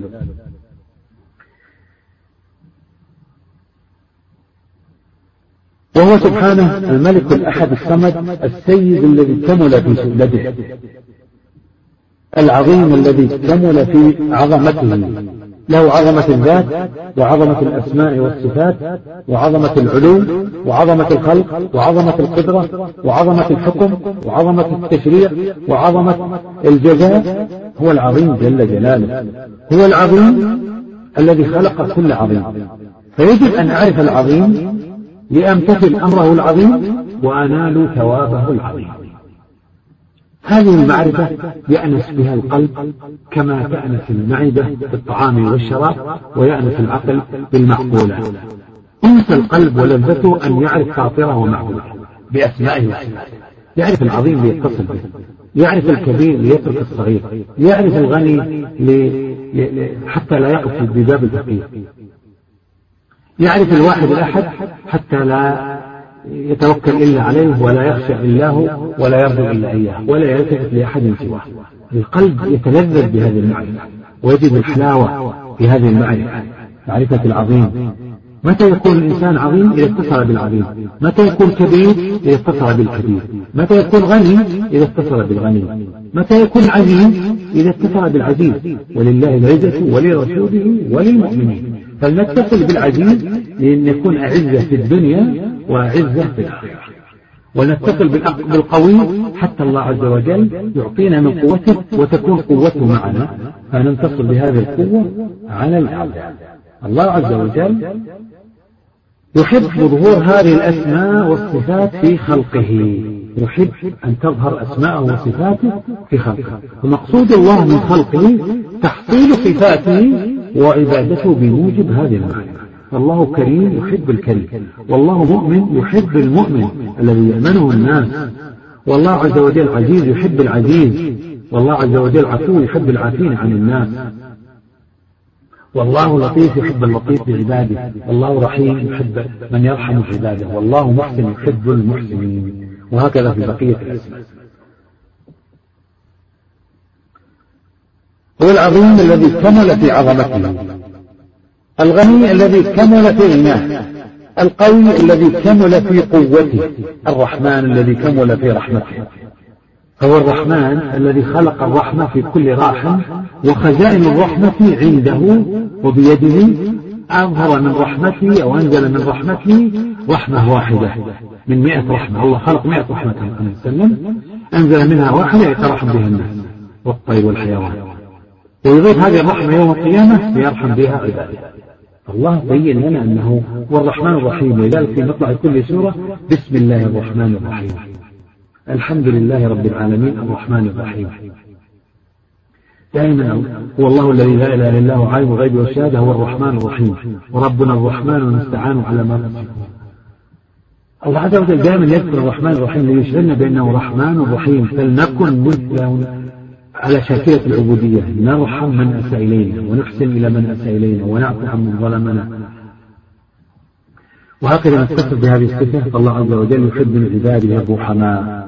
وهو سبحانه الملك الأحد الصمد السيد الذي كمل في سؤدده، العظيم الذي كمل في عظمته، له عظمة الذات وعظمة الأسماء والصفات وعظمة العلوم وعظمة الخلق وعظمة القدرة وعظمة الحكم وعظمة التشريع وعظمة الجزاء. هو العظيم جل جلاله، هو العظيم الذي خلق كل عظيم، فيجب أن أعرف العظيم لأمتثل أمره العظيم وأنال ثوابه العظيم. هذه المعرفة يأنس بها القلب كما تأنس المعدة بالطعام والشراب، ويأنس العقل بالمعقولات. أنس القلب ولذته أن يعرف خاطره ومعقوله بأسمائه وصفاته. يعرف العظيم ليتصل به، يعرف الكبير ليترك الصغير، يعرف الغني لي... حتى لا يقف بباب الفقير، يعرف الواحد الأحد حتى لا يتوكل إلا عليه ولا يخشى إلا هو ولا يرجو إلا إياه ولا يلتفت لأحد سواه. القلب يتلذذ بهذه المعرفة ويجد الحلاوة في هذه المعرفة، معرفة العظيم. متى يكون الإنسان عظيم؟ إذا اتصل بالعظيم. متى يكون كبير؟ إذا اتصل بالكبير. متى يكون غني؟ إذا اتصل بالغني. متى يكون عزيز؟ إذا اتصل بالعزيز. ولله العزة ولرسوله وللمؤمنين. فلنتصل بالعزيز لأن يكون أعزة في الدنيا وأعزة في الآخرة، ونتصل بالقوي حتى الله عز وجل يعطينا من قوته وتكون قوته معنا، فننتصر بهذه القوة على الأعداء. الله عز وجل يحب ظهور هذه الأسماء والصفات في خلقه، يحب أن تظهر أسماءه وصفاته في خلقه. ومقصود الله من خلقه تحصيل صفاته وعبادته بموجب هذه المعرفة. والله كريم يحب الكريم، والله مؤمن يحب المؤمن الذي يأمنه الناس، والله عز وجل عزيز يحب العزيز، والله عز وجل عفو يحب العافين عن الناس، والله لطيف يحب اللطيف بعباده، والله رحيم يحب من يرحم عباده، والله محسن يحب المحسنين، وهكذا في بقية الأسماء. هو العظيم الذي كمل في عظمته، الغني الذي كمل في غناه، القوي الذي كمل في قوته، الرحمن الذي كمل في رحمته. هو الرحمن الذي خلق الرحمة في كل راحة، وخزائن الرحمة عنده وبيده، أظهر من رحمته أو أنزل من رحمته رحمة واحدة من مئة رحمة. الله خلق مئة رحمة عليه وسلم، أنزل منها واحدة يترحم بها الناس والطير والحيوان، ويضيف هذه الرحمة يوم القيامة ليرحم بها عباده. الله بين لنا أنه هو الرحمن الرحيم، ولذلك في مطلع كل سورة بسم الله الرحمن الرحيم، الحمد لله رب العالمين الرحمن الرحيم. دائما هو الله الذي لا إله إلا هو عالم الغيب والشهادة، هو الرحمن الرحيم، وربنا الرحمن ونستعان على ما تصفون. الله عز وجل دائما يذكر الرحمن الرحيم ليشعرنا بأنه رحمن رحيم، فلنكن مثله على شاكلة العبودية، نرحم من أساء إلينا ونحسن إلى من أساء إلينا ونعفو عن من ظلمنا، وهكذا نتصف بهذه الصفة. فالله عز وجل يحب من عباده الرحماء.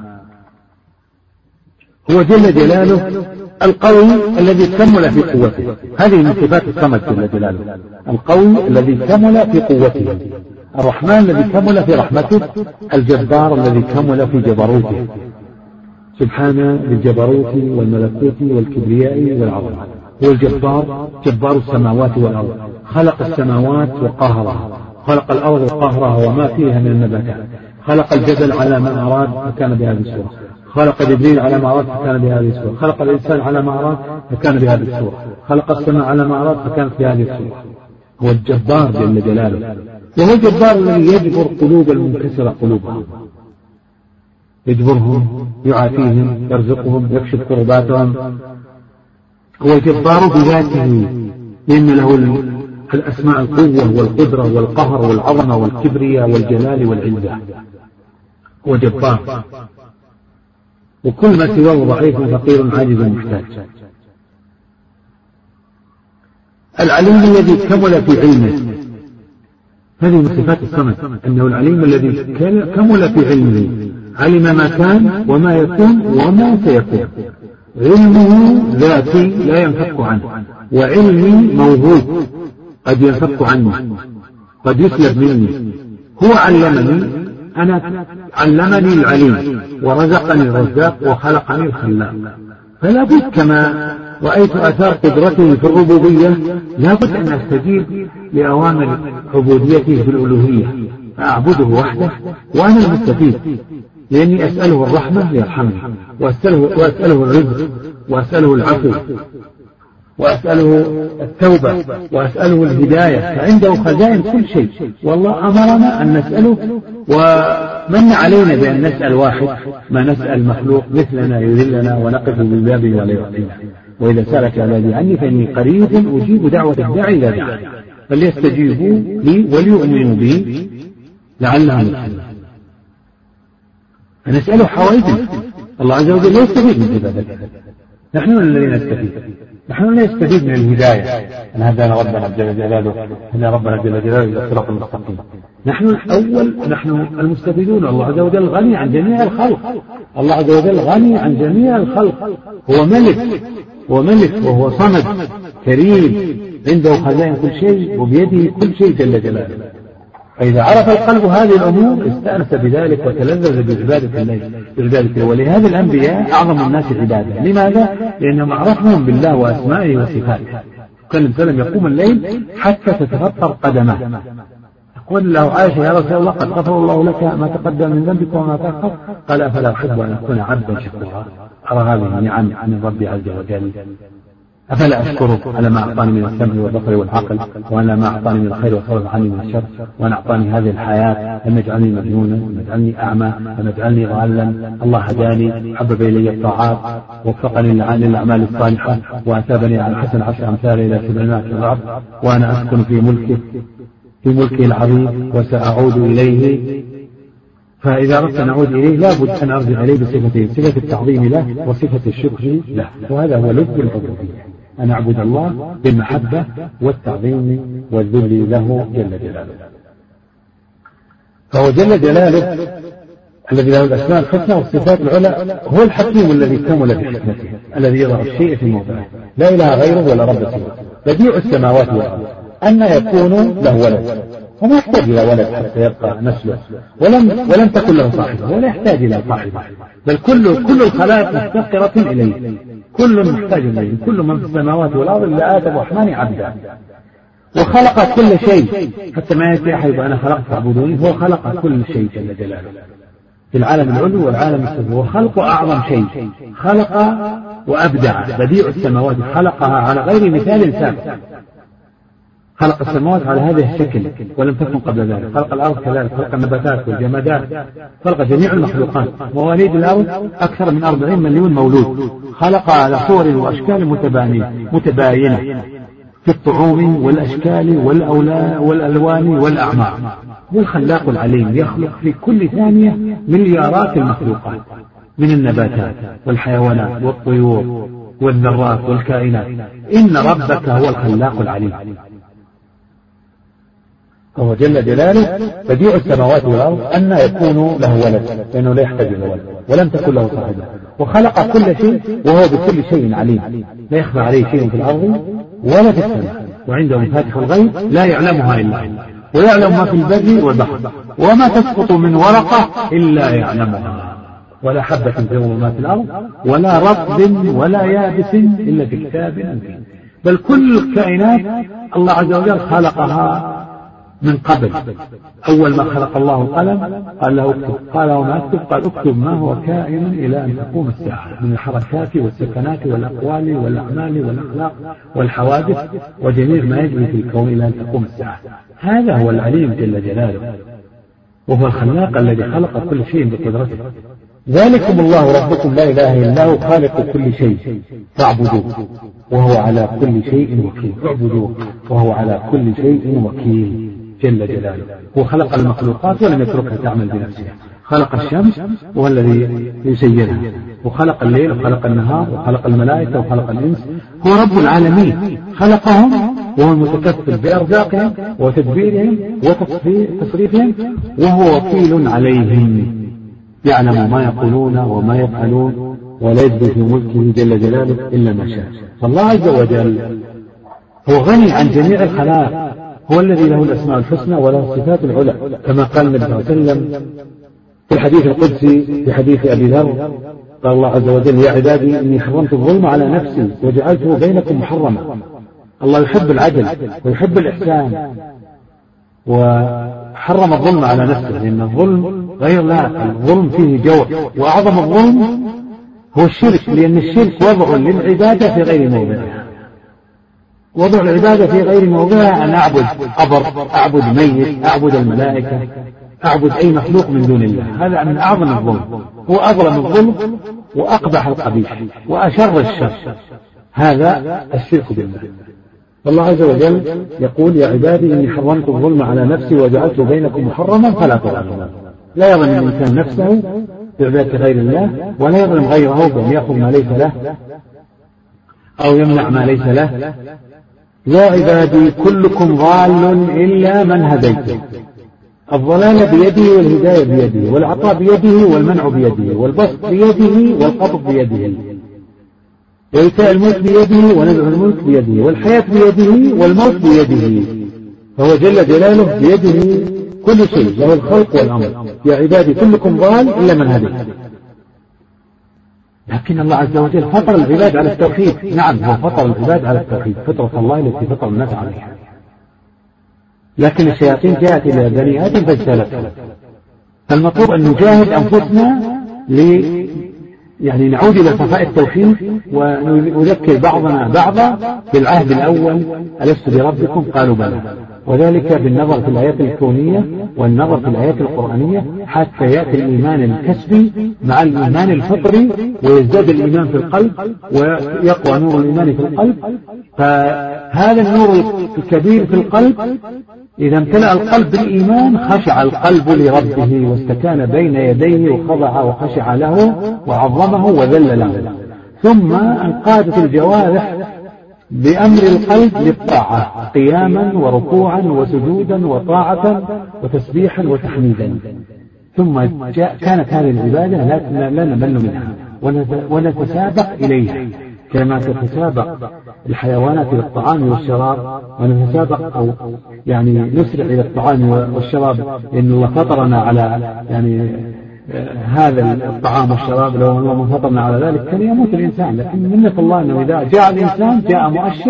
هو جل جلاله القوي الذي كمل في قوته، هذه من صفات الصمد جل جلاله، القوي الذي كمل في قوته، الرحمن الذي كمل في رحمته، الجبار الذي كمل في جبروته، سبحانه بالجبروت والملكوت والكبرياء والعظمة. هو الجبار، جبار السماوات والأرض، خلق السماوات وقهرها، خلق الأرض وقهرها وما فيها من النباتات، خلق الجبل على ما أراد فكان بهذه الصورة، خلق جبريل على ما أراد فكان بهذه الصورة، خلق الإنسان على ما أراد فكان بهذه الصورة، خلق السماء على ما أراد فكانت بهذه الصورة. هو الجبار جل جلاله، وهو الجبار الذي يجبر قلوب المنكسرة قلوبهم، يجبرهم، يعافيهم، يرزقهم، يكشف كرباتهم. هو الجبار بذاته، لأن له الأسماء القوة والقدرة والقهر والعظمة والكبرياء والجلال والعزة. هو جبار، وكل ما سواه ضعيف فقير عاجز محتاج. العليم الذي كمل في علمه، هذه من صفات الصمد، أنه العليم الذي كمل في علمه، علم ما كان وما يكون وما سيكون. علمه ذاتي لا ينفك عنه، وعلمي موهوب قد ينفك عنه، قد يسلب مني. هو علمني، أنا علمني العليم، ورزقني الرزاق، وخلقني الخلاق. فلا بد كما رأيت أثار قدرته في الربوبية لا بد أن أستجيب لأوامر عبوديته في الألوهية، أعبده وحده وأنا المستفيد، لأني أسأله الرحمة ليرحمني، وأسأله, وأسأله الرزق، وأسأله العفو، وأسأله التوبة، وأسأله الهداية، فعنده خزائن كل شيء. والله أمرنا أن نسأله، ومن علينا بأن نسأل واحد، ما نسأل مخلوق مثلنا يذلنا ونقف بالباب ولا يعطينا. وإذا سألك عبادي عني فإني قريب أجيب دعوة الداعي إذا دعاني، فليستجيبوا لي وليؤمنوا بي لعلهم يرشدون. نسأله حوائجنا. الله عز وجل لا يستفيد من عبادتنا، نحن الذين نستفيد، نحن لا يستفيد من الهداية أن هدانا ربنا جل جلاله، أن ربنا جل جلاله إلى الصراط المستقيم. نحن الأول، نحن المستفيدون. الله عز وجل غني عن جميع الخلق، الله عز وجل غني عن جميع الخلق، هو ملك، هو ملك وهو صمد كريم، عنده خزائن كل شيء وبيده كل شيء جل جلاله. فإذا عرف القلب هذه الأمور استأنس بذلك وتلذذ بعبادة الله بعبادته. ولهذا الأنبياء أعظم الناس عبادة. لماذا؟ لأنهم عرفهم بالله وأسمائه وصفاته. كان الإنسان يقوم الليل حتى تتفطر قدمه، يقول له عائشة يا رسول الله قد غفر الله لك ما تقدم من ذنبك وما تأخر، قال أفلا أحب أن أكون عبدا شكورا. أرى هذه نعم من ربي عز وجل، أفلا أشكره على ما أعطاني من السمع والبصر والعقل، وعلى ما أعطاني من الخير وصرف عني من الشر، وأن أعطاني هذه الحياة، لم يجعلني مجنونا، لم يجعلني أعمى، لم يجعلني ضالا. الله هداني، حبب إلي الطاعات، وفقني للأعمال الصالحة، وأثابني على حسن عشر أمثال إلى سبعمائة الضعف، وأنا أسكن في ملكه في ملكه العظيم وسأعود إليه. فإذا أردت أن أعود إليه لابد أن أرجع إليه بصفتين، صفة التعظيم له وصفة الشكر له. وهذا هو لب العبودية، أن أعبد الله بالمحبة والتعظيم والذل له جل جلاله. فهو جل جلاله الذي له الأسماء الحسنى والصفات العلى، هو الحكيم الذي كمل بحكمته، الذي يضع الشيء في موضعه، لا إله غيره ولا رب سواه، بديع السماوات والأرض، أن يكون له ولد، وما يحتاج إلى ولد حتى يبقى نسله، ولم ولم تكن له صاحبه، ولا يحتاج إلى صاحبه، بل كل كل الخلائق مفتقرة إليه، كل محتاج إليه، كل من في السماوات والأرض إلا آتى الرحمن عبدا. وخلق كل شيء، حتى ما يأتي أحد أنا خلقت فاعبدوني، هو خلق كل شيء جل جلاله في العالم العلوي والعالم السفلي، وخلق أعظم شيء، خلق وأبدع، بديع السماوات، خلقها على غير مثال سابق، خلق السماوات على هذا الشكل ولم تكن قبل ذلك، خلق الأرض كذلك، خلق النباتات والجمادات، خلق جميع المخلوقات. مواليد الأرض أكثر من أربعين مليون مولود، خلق على صور وأشكال متباينة في الطعوم والأشكال والألوان والأعمار. هو الخلاق العليم، يخلق في كل ثانية مليارات المخلوقات من النباتات والحيوانات والطيور والذرات والكائنات. إن ربك هو الخلاق العليم، وهو جل جلاله بديع السماوات والأرض، أن يكون له ولد، لأنه لا يحتاج إلى ولد، ولم تكن له صاحبة، وخلق كل شيء وهو بكل شيء عليم، لا يخفى عليه شيء في الأرض ولا في السماء، وعنده مفاتيح الغيب لا يعلمها إلا هو، ويعلم ما في البر والبحر، وما تسقط من ورقة إلا يعلمها، ولا حبة في ظلمات الأرض ولا رطب ولا يابس إلا في كتاب مبين. بل كل الكائنات الله عز وجل خلقها من قبل. أول ما خلق الله القلم قال له اكتب، قال وما اكتب؟ قال اكتب ما هو كائن إلى أن تقوم الساعة، من الحركات والسكنات والأقوال والأعمال والأخلاق والحوادث وجميع ما يجري في الكون إلى أن تقوم الساعة. هذا هو العليم جل جلاله، وهو الخلاق الذي خلق كل شيء بقدرته. ذلكم الله ربكم لا إله إلا هو خالق كل شيء فاعبدوه وهو على كل شيء وكيل. اعبدوه وهو على كل شيء وكيل جل جلاله. هو خلق المخلوقات ولم يتركها تعمل بنفسها، خلق الشمس وهو الذي يسيرها، وخلق الليل وخلق النهار وخلق الملائكة وخلق الإنس. هو رب العالمين، خلقهم وهو المتكفل بأرزاقهم وتدبيرهم وتصريفهم، وهو وكيل عليهم، يعلم ما يقولون وما يفعلون، ولا يجري في ملكه جل جلاله إلا ما شاء. فالله عز وجل هو غني عن جميع الخلائق، هو الذي له الأسماء الحسنى وله الصفات العلى، كما قال النبي صلى الله عليه وسلم في الحديث القدسي في حديث أبي ذر، قال الله عز وجل يا عبادي إني حرمت الظلم على نفسي وجعلته بينكم محرما. الله يحب العدل ويحب الإحسان، وحرم الظلم على نفسه، لأن الظلم غير لا الظلم فيه جور، وأعظم الظلم هو الشرك، لأن الشرك وضع للعبادة في غير موضعها. وضع العبادة في غير موضعها أن أعبد قبر، أعبد ميت، أعبد الملائكة، أعبد أي مخلوق من دون الله. هذا من أعظم الظلم، هو أظلم الظلم وأقبح القبيح وأشر الشر، هذا الشرك بالله. الله عز وجل يقول يا عبادي إني حرمت الظلم على نفسي وجعلته بينكم محرما فلا تظلموا. لا يظلم الإنسان نفسه بعبادة غير الله، ولا يظلم غيره بأن يأخذ ما ليس له أو يمنع ما ليس له. يا عبادي كلكم ضال إلا من هديته. الضلال بيده والهداية بيده، والعطاء بيده والمنع بيده، والبسط بيده والقبض بيده، وإيتاء الملك بيده ونزع الملك بيده، والحياة بيده والموت بيده، فهو جل جلاله بيده كل شيء، له الخلق والأمر. يا عبادي كلكم ضال إلا من هديته. لكن الله عز وجل فطر العباد على التوحيد. نعم، هو فطر العباد على التوحيد، فطرة الله التي فطر الناس عليها. لكن الشياطين جاءت إلى بني آدم فاجتالتها. فالمطلوب أن نجاهد أنفسنا ل يعني نعود إلى صفاء التوحيد، ونذكر بعضنا بعضا بالعهد الأول: ألست بربكم؟ قالوا بلى. وذلك بالنظر في الآيات الكونية والنظر في الآيات القرآنية، حتى يأتي الإيمان الكسبي مع الإيمان الفطري، ويزداد الإيمان في القلب، ويقوى نور الإيمان في القلب. فهذا النور الكبير في القلب إذا امتلأ القلب بالإيمان خشع القلب لربه، واستكان بين يديه، وخضع وخشع له وعظمه وذل له. ثم انقادت الجوارح بأمر القلب للطاعة، قياما وركوعا وسجودا وطاعة وتسبيحا وتحميدا. ثم كانت هذه العبادة لا نمل منها ونتسابق إليها، كما تتسابق الحيوانات إلى الطعام والشراب، ونتسابق أو يعني نسرع إلى الطعام والشراب، لأن الله فطرنا على يعني هذا الطعام والشراب. لو الله ما فطرنا على ذلك كان يموت الإنسان. لكن منة الله أنه إذا جاء الإنسان جاء مؤشر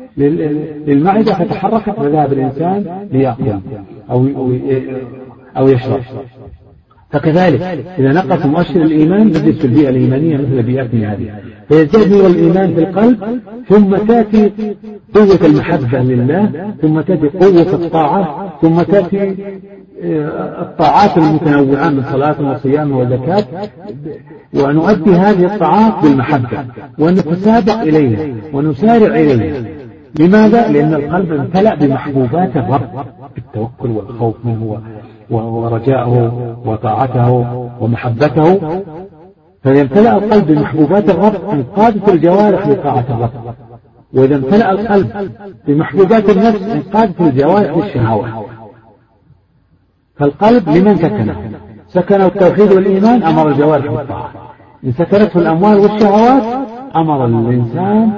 للمعدة فتحركت، فذهب الإنسان ليأكل أو أو يشرب. فكذلك إذا نقص مؤشر الإيمان نجد في البيئة الإيمانية مثل بيئتنا هذه، فيزداد نور الإيمان في القلب، ثم تأتي قوة المحبة لله، ثم تأتي قوة الطاعة، ثم تأتي الطاعات المتنوعة من صلاة وصيام وزكاة، ونؤدي هذه الطاعات بالمحبة ونتسابق إليها ونسارع إليها. لماذا؟ لأن القلب امتلأ بمحبوبات الرب، بالتوكل والخوف منه ورجاءه وطاعته ومحبته. فإذا امتلأ القلب بمحبوبات الرب انقادت الجوارح لطاعة الرب، وإذا امتلأ القلب بمحبوبات النفس انقادت الجوارح للشهوات. فالقلب لمن سكنه؟ سكنه التوحيد والإيمان، أمر الجوارح بالطاعة. إن سكنته الأموال والشهوات أمر الإنسان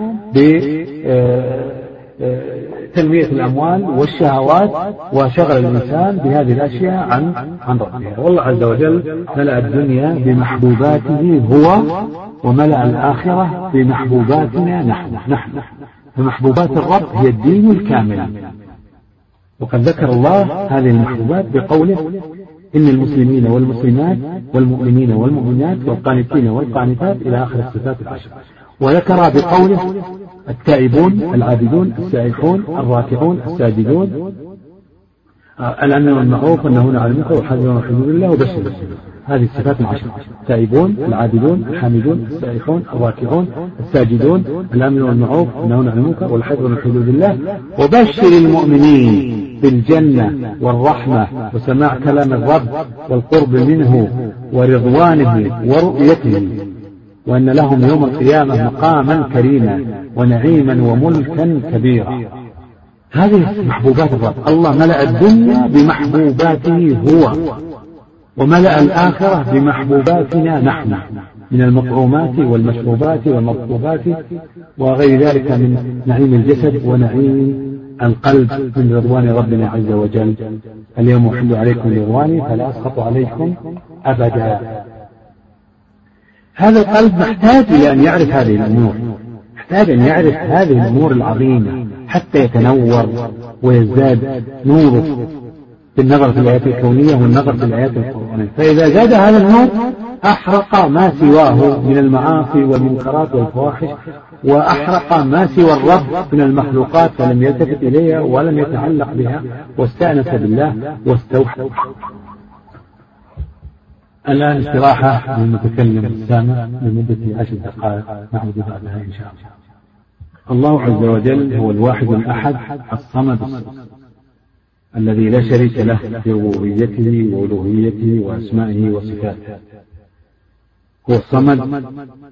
بتنمية الأموال والشهوات، وشغل الإنسان بهذه الأشياء عن عن ربها. والله عز وجل ملأ الدنيا بمحبوباته هو، وملأ الآخرة بمحبوباتنا نحن نحن فمحبوبات الرب هي الدين الكامل. وقد ذكر الله هذه المحبوبات بقوله: إن المسلمين والمسلمات والمؤمنين والمؤمنات والقانتين والقانتات إلى آخر الصفات العشر. وذكر بقوله: التائبون العابدون السائحون الراكعون الساجدون الأمر بالمعروف والنهون عن المنكر والحافظون على حدود الله وبشر المحسنين. هذه الصفات العشر: التائبون العابدون الحامدون السائحون الراكعون الساجدون الأمر بالمعروف والنهون عن المنكر والحافظون على حدود الله وبشر المؤمنين بالجنة والرحمة وسماع كلام الرب والقرب منه ورضوانه ورؤيته، وأن لهم يوم القيامة مقاما كريما ونعيما وملكا كبيرا. هذه محبوبات الرب. الله ملأ الدنيا بمحبوباته هو، وملأ الآخرة بمحبوباتنا نحن من المطعومات والمشروبات والمطلوبات وغير ذلك من نعيم الجسد ونعيم القلب من رضوان ربنا عز وجل. اليوم أحل عليكم رضواني فلا أسخط عليكم أبدا. هذا القلب محتاج إلى أن يعرف هذه الأمور، محتاج أن يعرف هذه الأمور العظيمة حتى يتنور ويزداد نوره بالنظر في الآيات الكونية والنظر في الآيات القرآنية. فإذا زاد هذا النور أحرق ما سواه من المعاصي والمنكرات والفواحش، وأحرق ما سوى الرب من المخلوقات، فلم يلتفت إليها ولم يتعلق بها، واستأنس بالله واستوحى. الآن استراحة للمتكلم السامع لمدة عشر دقائق، نعود بعدها إن شاء الله. الله عز وجل هو الواحد الأحد الصمد الذي لا شريك له في ربوبيته وألوهيته وأسمائه وصفاته. هو الصمد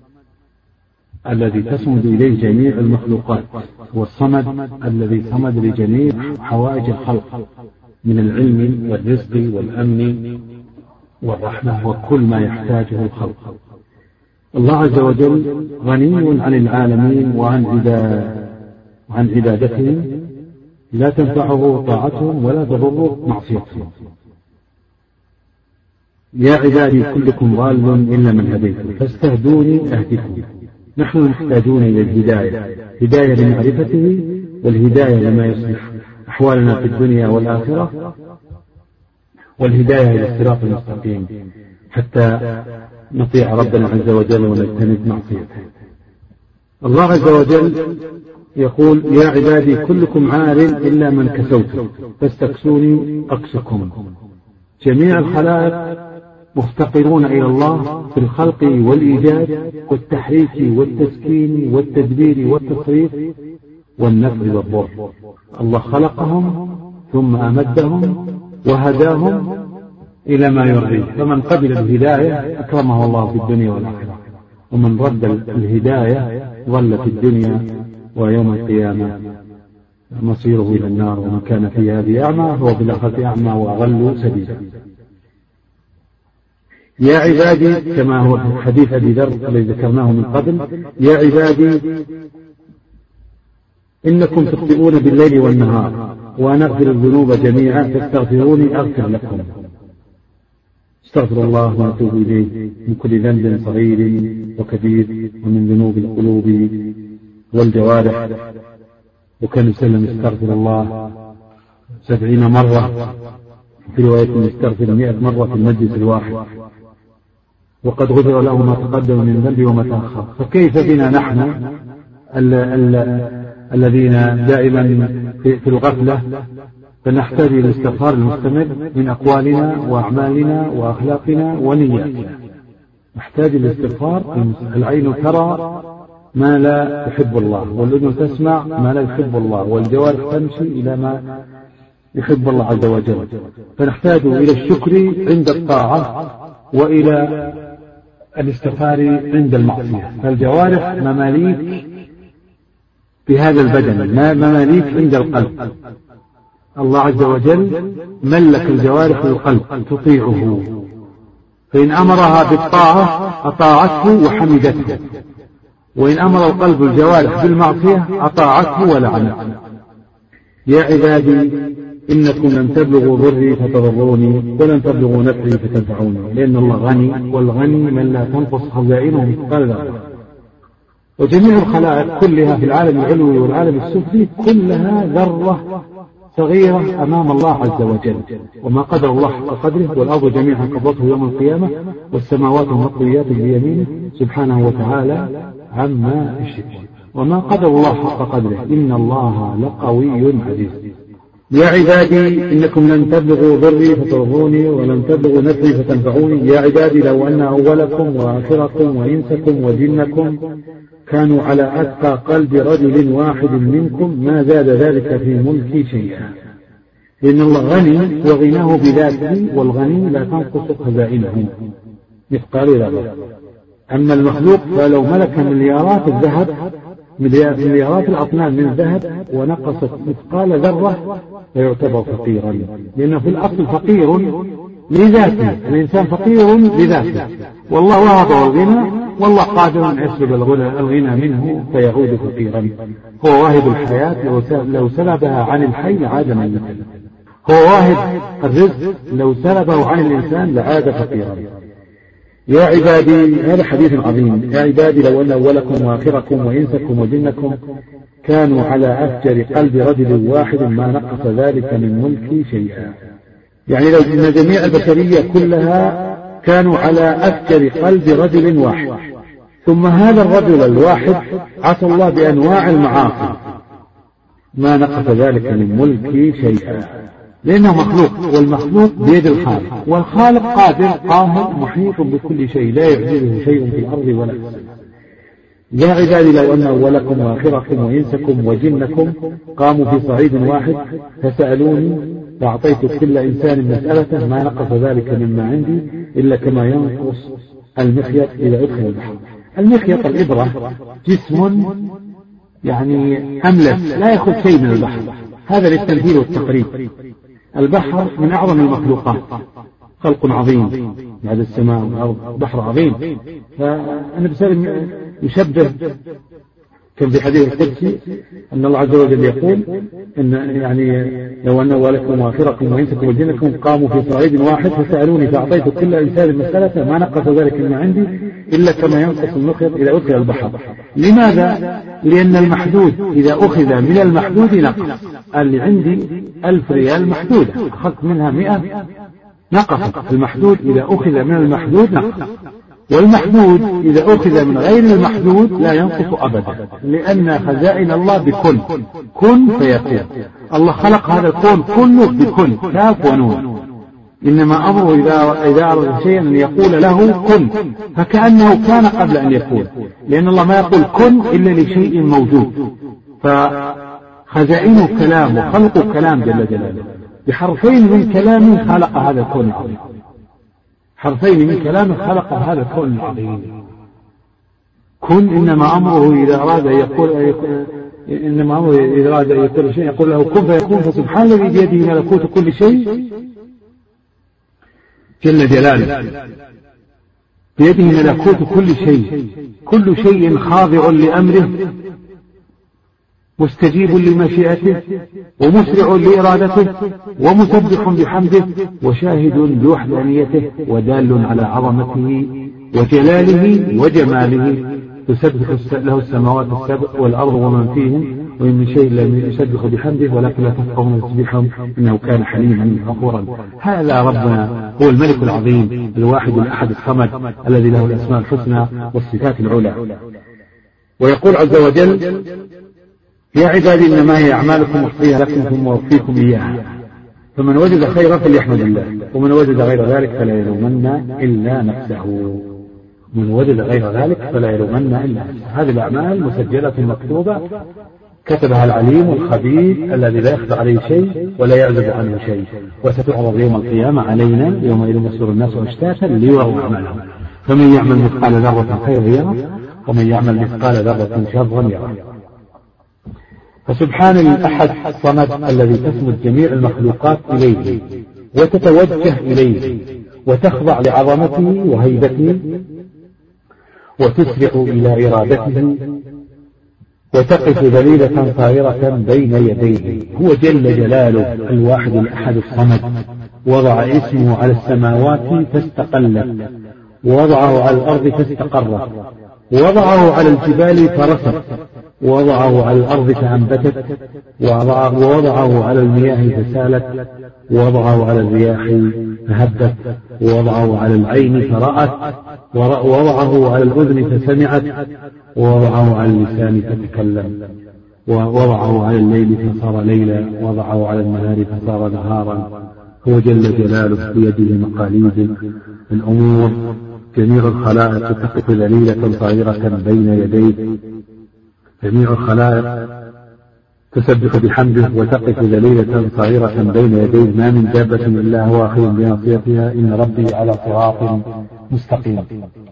الذي تصمد إليه جميع المخلوقات، هو الصمد الذي صمد لجميع حوائج الخلق من العلم والرزق والأمن والرحمة وكل ما يحتاجه الخلق. الله عز وجل غني عن العالمين وعن عن عبادتهم، لا تنفعه طاعتهم ولا تضره معصيتهم. يا عبادي كلكم ضال إلا من هديتم فاستهدوني أهدكم. نحن محتاجون إلى الهداية، هداية لمعرفته والهداية لما يصلح أحوالنا في الدنيا والآخرة، والهداية إلى الصراط المستقيم حتى نطيع ربنا عز وجل ونجتنب معصيته. الله عز وجل يقول يا عبادي كلكم عار إلا من كسوت فاستكسوني أكسكم. جميع الخلائق مفتقرون إلى الله في الخلق والإيجاد والتحريك والتسكين والتدبير والتصريف والنفع والضر. الله خلقهم ثم أمدهم وهداهم إلى ما يرضيه، فمن قبل الهداية أكرمه الله في الدنيا والآخرة، ومن رد الهداية ضل في الدنيا ويوم القيامة مصيره إلى النار، ومن كان في هذه أعمى هو بالآخرة أعمى وأضل سبيلا. يا عبادي كما هو في حديث أبي ذر الذي ذكرناه من قبل، يا عبادي إنكم تخطئون بالليل والنهار وأنا أغفر الذنوب جميعا فاستغفروني أغفر لكم. استغفر الله ونتوب إليه من كل ذنب صغير وكبير ومن ذنوب القلوب والجوارح. وكان يسلم يستغفر الله سبعين مرة، في رواية يستغفر مئة مرة في المجلس الواحد، وقد غفر له ما تقدم من ذنبه وما تأخر. فكيف بنا نحن ال ال الذين دائما في, في الغفلة، فنحتاج إلى الاستغفار المستمر من أقوالنا وأعمالنا وأخلاقنا ونياتنا. نحتاج إلى الاستغفار. العين ترى ما لا يحب الله، والأذن تسمع ما لا يحب الله، والجوارح تمشي إلى ما يحب الله عز وجل. فنحتاج إلى الشكر عند الطاعة وإلى الاستغفار عند المعصية. فالجوارح مماليك في هذا البدن، ما مماليك عند القلب. الله عز وجل ملك الجوارح للقلب تطيعه، فإن أمرها بالطاعة أطاعته وحمدته، وإن أمر القلب الجوارح بالمعصية أطاعته ولعنته. يا عبادي إنكم لن تبلغوا ضري فتضروني ولن تبلغوا نفعي فتنفعوني، لأن الله غني، والغني من لا تنقص خزائنه مثقال ذرة. وجميع الخلائق كلها في العالم العلوي والعالم السفلي كلها ذرة صغيرة أمام الله عز وجل، وما قدر الله حق قدره. والأرض جميعا قبضته يوم القيامة والسماوات مطويات بيمينه سبحانه وتعالى عما يشركون. وما قدر الله حق قدره، إن الله لقوي عزيز. يا عبادي إنكم لن تبلغوا ضري فتضروني ولن تبلغوا نفعي فتنفعوني. يا عبادي لو أن أولكم وآخركم وإنسكم وجنكم كانوا على أتقى قلب رجل واحد منكم ما زاد ذلك في ملكي شيئا. لأن الله غني وغناه بذاته، والغني لا تنقص خزائنه مثقال ذرة. أما المخلوق فلو ملك مليارات الذهب، مليارات الأطنان من الذهب، ونقصت مثقال ذرة فيعتبر فقيرا، لأنه في الأصل فقير لذاته. الإنسان فقير لذاته، والله وهب الغنى، والله قادر أن يسلب الغنى منه فيعود فقيرا. هو واهب الحياة، لو سلبها عن الحي عاد ميتا. هو واهب الرزق، لو سلبه عن الإنسان لعاد فقيرا. يا عبادي، هذا حديث عظيم، يا عبادي لو أن أولكم وآخركم وإنسكم وجنكم كانوا على أفجر قلب رجل واحد ما نقص ذلك من ملكي شيئا. يعني لو أن جميع البشرية كلها كانوا على أفجر قلب رجل واحد، ثم هذا الرجل الواحد عصى الله بأنواع المعاصي، ما نقص ذلك من ملكي شيئا، لأنه مخلوق، والمخلوق بيد الخالق، والخالق قادر قاهر محيط بكل شيء، لا يعجزه شيء في الأرض ولا في السماء. يا عبادي لو أن أولكم وآخركم وإنسكم وجنكم قاموا في صعيد واحد فسألوني فأعطيت كل إنسان مسألته ما نقص ذلك مما عندي إلا كما ينقص المخيط إذا أدخل البحر. المخيط الإبرة جسم يعني أملس لا يأخذ شيء من البحر، هذا للتمثيل والتقريب. البحر من أعظم المخلوقات، خلق عظيم بعد السماء والأرض، بحر عظيم. فالنبي صلى الله عليه وسلم يشبه كم في حديث القدسي أن الله عز وجل يقول إن يعني لو أن أولكم وآخركم وإنسكم وجنكم قاموا في صعيد واحد فسألوني فأعطيت كل إنسان مسألة ما نقص ذلك مما عندي إلا كما ينقص المخيط إذا أدخل البحر. لماذا؟ لأن المحدود إذا أخذ من المحدود نقص. اللي عندي ألف ريال محدودة أخذت منها مئة نقصت. المحدود إذا أخذ من المحدود نقص، والمحدود إذا أخذ من غير المحدود لا ينقص أبدا، لأن خزائن الله بكل كن فيكون. الله خلق هذا الكون كله بكل كاف ونون، إنما أمره إذا إذا أراد شيئا أن يقول له كن، فكأنه كان قبل أن يكون، لأن الله ما يقول كن إلا لشيء موجود. فخزائنه كلام وخلقه كلام جل جلاله، بحرفين من كلام خلق هذا الكون العظيم، حرفين من كلام خلق هذا الكون العظيم. كن إنما أمره إذا أراد أن يقول إنما أمره إذا أراد أن يقول شيء يقول له كن فيكون. فسبحان الذي بيده ملكوت كل شيء جل جلاله، بيده ملكوت كل شيء، كل شيء خاضع لأمره مستجيب لمشيئته ومسرع لإرادته ومسبح بحمده وشاهد بوحدانيته ودال على عظمته وجلاله وجماله. تسبح له السماوات السبع والأرض ومن فيهن وإن من شيء لا يسبح بحمده ولكن لا تفقهون تسبيحهم إنه كان حليما غفورا. هذا ربنا هو الملك العظيم الواحد الأحد الصمد الذي له الأسماء الحسنى والصفات العلى. ويقول عز وجل يا عبادي إنما هي أعمالكم أحصيها لكم ثم أوفيكم إياها فمن وجد خيرا فليحمد الله ومن وجد غير ذلك فلا يلومن إلا نفسه. من وجد غير ذلك فلا يلومن إلا نفسه. هذه الأعمال مسجلة مكتوبة كتبها العليم الخبير الذي لا يخفى عليه شيء ولا يعزب عنه شيء، وستعرض يوم القيامة علينا يومئذ يصدر الناس أشتاتا ليروا أعمالهم فمن يعمل مثقال ذرة خيرا يره ومن يعمل مثقال ذرة شرا يره. فسبحان الأحد الصمد الذي تسمد جميع المخلوقات إليه وتتوجه إليه وتخضع لعظمته وهيبته وتسرع إلى إرادته وتقف ذليلة طائرة بين يديه. هو جل جلاله الواحد الأحد الصمد، وضع اسمه على السماوات فاستقلت ووضعه على الأرض فاستقرت ووضعه على الجبال فرست ووضعه على الأرض فأنبتت ووضعه على المياه فسالت ووضعه على الرياح فهبت ووضعه على العين فرأت ووضعه على الأذن فسمعت ووضعه على اللسان فتكلم ووضعه على الليل فصار ليلا ووضعه على النهار فصار نهارا. هو جل جلاله بيده مقاليد الأمور. جميع الخلائق تقف ذليلة صغيرة بين يديه، جميع الخلائق تسبح بحمده وتقف ذليلة صغيرة بين يديه. ما من دابة إلا هو آخذ بناصيتها إن ربي على صراط مستقيم.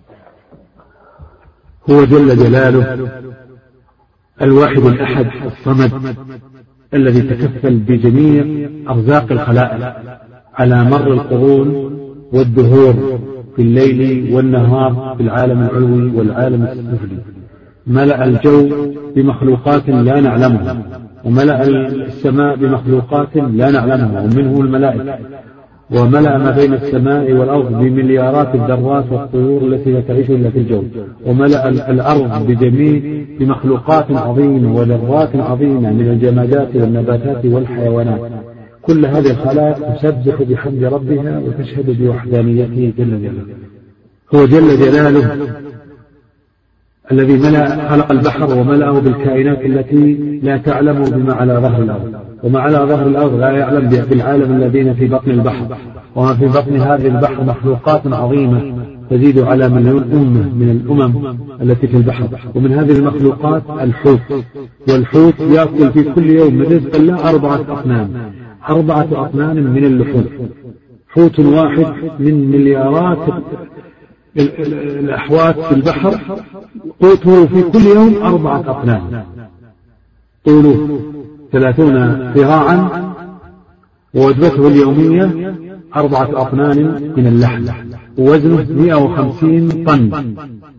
هو جل جلاله الواحد الأحد الصمد الذي تكفل بجميع أرزاق الخلائق على مر القرون والدهور في الليل والنهار في العالم العلوي والعالم السفلي. ملأ الجو بمخلوقات لا نعلمها وملأ السماء بمخلوقات لا نعلمها ومنه الملائكة، وملأ ما بين السماء والأرض بمليارات الذرات والطيور التي لا تعيش إلا في الجو، وملأ الأرض بجميع بمخلوقات عظيمة وذرات عظيمة من الجمادات والنباتات والحيوانات. كل هذه الخلائق تسبح بحمد ربها وتشهد بوحدانيته جل جلاله. هو جل جلاله الذي ملأ خلق البحر وملأه بالكائنات التي لا تعلم بما على ظهر الأرض، وما على ظهر الأرض لا يعلم بالعالم الذين في بطن البحر، وما في بطن هذه البحر مخلوقات عظيمة تزيد على مليون أمة من الأمم التي في البحر. ومن هذه المخلوقات الحوت، والحوت يأكل في كل يوم من رزق الله أربعة أصنام. أربعة أطنان من اللحوم، حوت واحد من مليارات الأحوات في البحر قوته في كل يوم أربعة أطنان، طوله ثلاثون ذراعا، ووجبته اليومية أربعة أطنان من اللحم، ووزنه مئة وخمسين طن،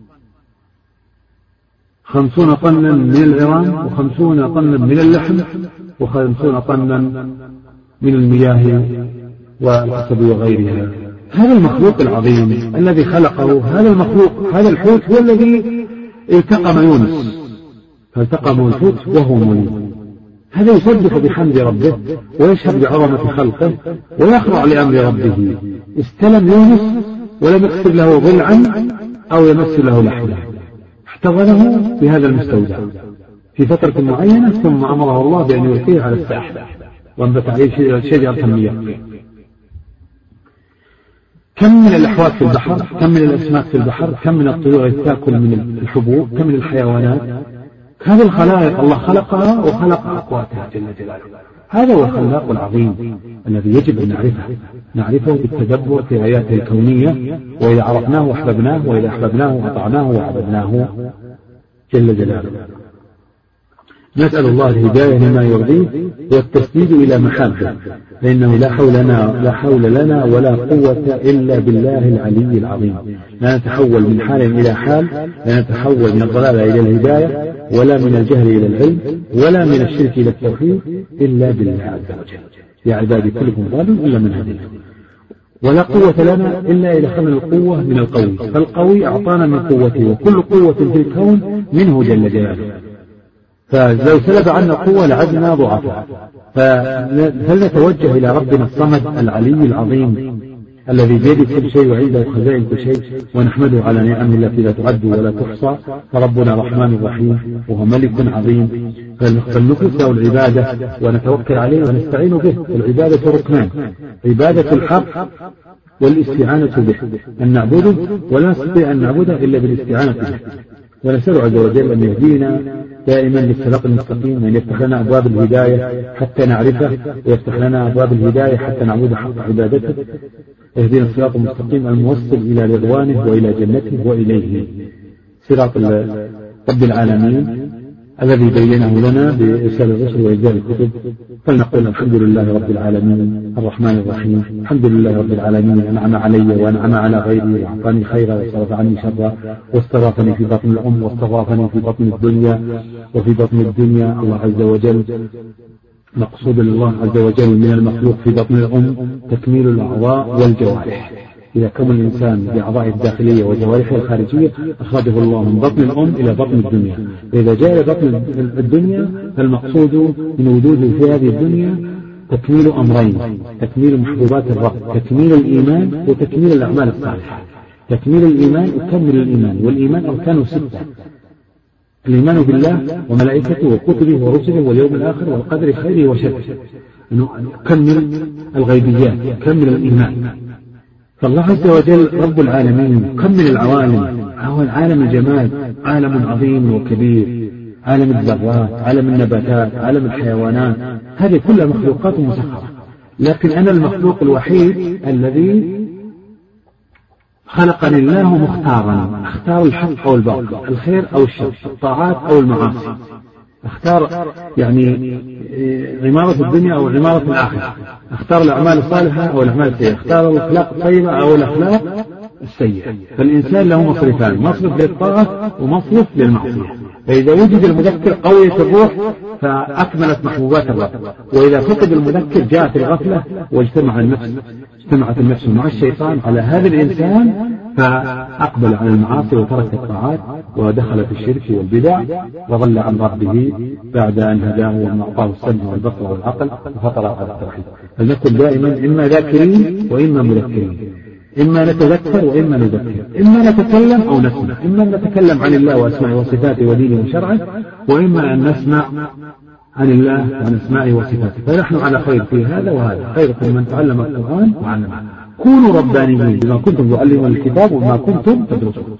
خمسون طنا من العظام، وخمسون طنا من اللحم، وخمسون طنا من المياه والقصب وغيرها. هذا المخلوق العظيم الذي خلقه، هذا المخلوق هذا الحوت هو الذي التقم يونس، فالتقم الحوت وهو مليم. هذا يسبح بحمد ربه ويشهد بعظمة خلقه ويخضع لأمر ربه. استلم يونس ولم يكسر له ضلعا أو يمس له لحمه، احتضنه بهذا المستودع في فترة معينة، ثم أمره الله بأن يلقيه على الساحل وانبت عليه شجرة المياه. كم من الأحوات في البحر، كم من الأسماك في البحر، كم من الطيور التي تأكل من الحبوب، كم من الحيوانات. هذه الخلائق الله خلقها وخلق أقواتها جل جلاله. هذا هو الخلاق العظيم الذي يجب أن نعرفه نعرفه بالتدبر في آياته الكونية، وإذا عرفناه أحببناه، وإذا أحببناه أطعناه وعبدناه جل جلاله. نسأل الله الهداية لما يرضيه والتسديد إلى محبه، لأنه لا حول لنا لا حول لنا ولا قوة إلا بالله العلي العظيم. لا نتحول من حال إلى حال، لا نتحول من الضلال إلى الهداية، ولا من الجهل إلى العلم، ولا من الشرك إلى التوحيد، إلا بالله عز وجل. يا عبادي كلكم ضال إلا من هدينا. ولا قوة لنا إلا إذا أخذنا القوة من القوي، فالقوي أعطانا من قوته، وكل قوة في الكون منه جل جلاله. فلو سلب عنا القوة لعدنا ضعفاء. فلنتوجه إلى ربنا الصمد العلي العظيم الذي بيده كل شيء وعنده خزائن كل شيء، ونحمده على نعمه التي لا تعد ولا تحصى. فربنا رحمن رحيم وهو ملك عظيم، فلنخلص له العبادة ونتوكل عليه ونستعين به. العبادة ركنان: عبادة الحق والاستعانة به، أن نعبده ولا نستطيع أن نعبده إلا بالاستعانة به. ونسأل عز وجل أن يهدينا دائما للصراط المستقيم، وأن يفتح لنا أبواب الهداية حتى نعرفه، ويفتح لنا أبواب الهداية حتى نعبد حق عبادته. يهدينا الصراط المستقيم الموصل إلى رضوانه وإلى جنته وإليه، صراط رب العالمين الذي بينه لنا بإرسال الرسل وإنزال الكتب. فلنقول الحمد لله رب العالمين الرحمن الرحيم. الحمد لله رب العالمين أنعم علي وأنعم على غيري، وأعطاني خيرا وصرف عني شرا، واستضافني في بطن الأم، واستضافني في بطن الدنيا وفي بطن الدنيا. الله عز وجل مقصود الله عز وجل من المخلوق في بطن الأم تكميل الأعضاء والجوارح. إذا كمل الإنسان بأعضائه الداخلية وجوارحه الخارجية أخرجه الله من بطن الأم إلى بطن الدنيا. وإذا جاء إلى بطن الدنيا فالمقصود من وجوده في هذه الدنيا تكميل أمرين: تكميل محبوبات الرب، تكميل الإيمان وتكميل الأعمال الصالحة. تكميل الإيمان يكمل الإيمان، والإيمان أركانه ستة: الإيمان بالله وملائكته وكتبه ورسله واليوم الآخر والقدر خيره وشره. يكمل الغيبيات، يكمل الإيمان. فالله عز وجل رب العالمين كمل العوالم، هو عالم الجمال، عالم عظيم وكبير، عالم الذرات، عالم النباتات، عالم الحيوانات، هذه كلها مخلوقات مسخرة. لكن أنا المخلوق الوحيد الذي خلقني الله مختارا، اختار الحق أو الباطل، الخير أو الشر، الطاعات أو المعاصي، اختار يعني عمارة الدنيا أو عمارة الآخرة، اختار الأعمال الصالحة أو الأعمال السيئة، اختار الأخلاق الطيبة أو الأخلاق السيئة. فالإنسان له مصرفان: مصرف للطاعة ومصرف للمعصية. فإذا وجد المذكر قوية الروح فأكملت محبوبات الرب، وإذا فقد المذكر جاءت الغفلة واجتمع النفس اجتمعت النفس مع الشيطان على هذا الإنسان، فأقبل على المعاصي وترك الطاعات ودخل في الشرك والبدع وضل عن ربه بعد أن هداه وأن أعطاه السمع والبصر والعقل وفطر على التوحيد. فلنكن دائما إما ذاكرين وإما مذكرين، إما نتذكر وإما نذكر، إما نتكلم أو نسمع، إما نتكلم عن الله وأسماء وصفاته ودينه وشرعه، وإما أن نسمع عن الله وعن أسماء وصفاته. فنحن على خير في هذا وهذا. خيركم من تعلم القرآن وعلمه. كونوا ربانيين بما كنتم تعلمون الكتاب وما كنتم تدرسون.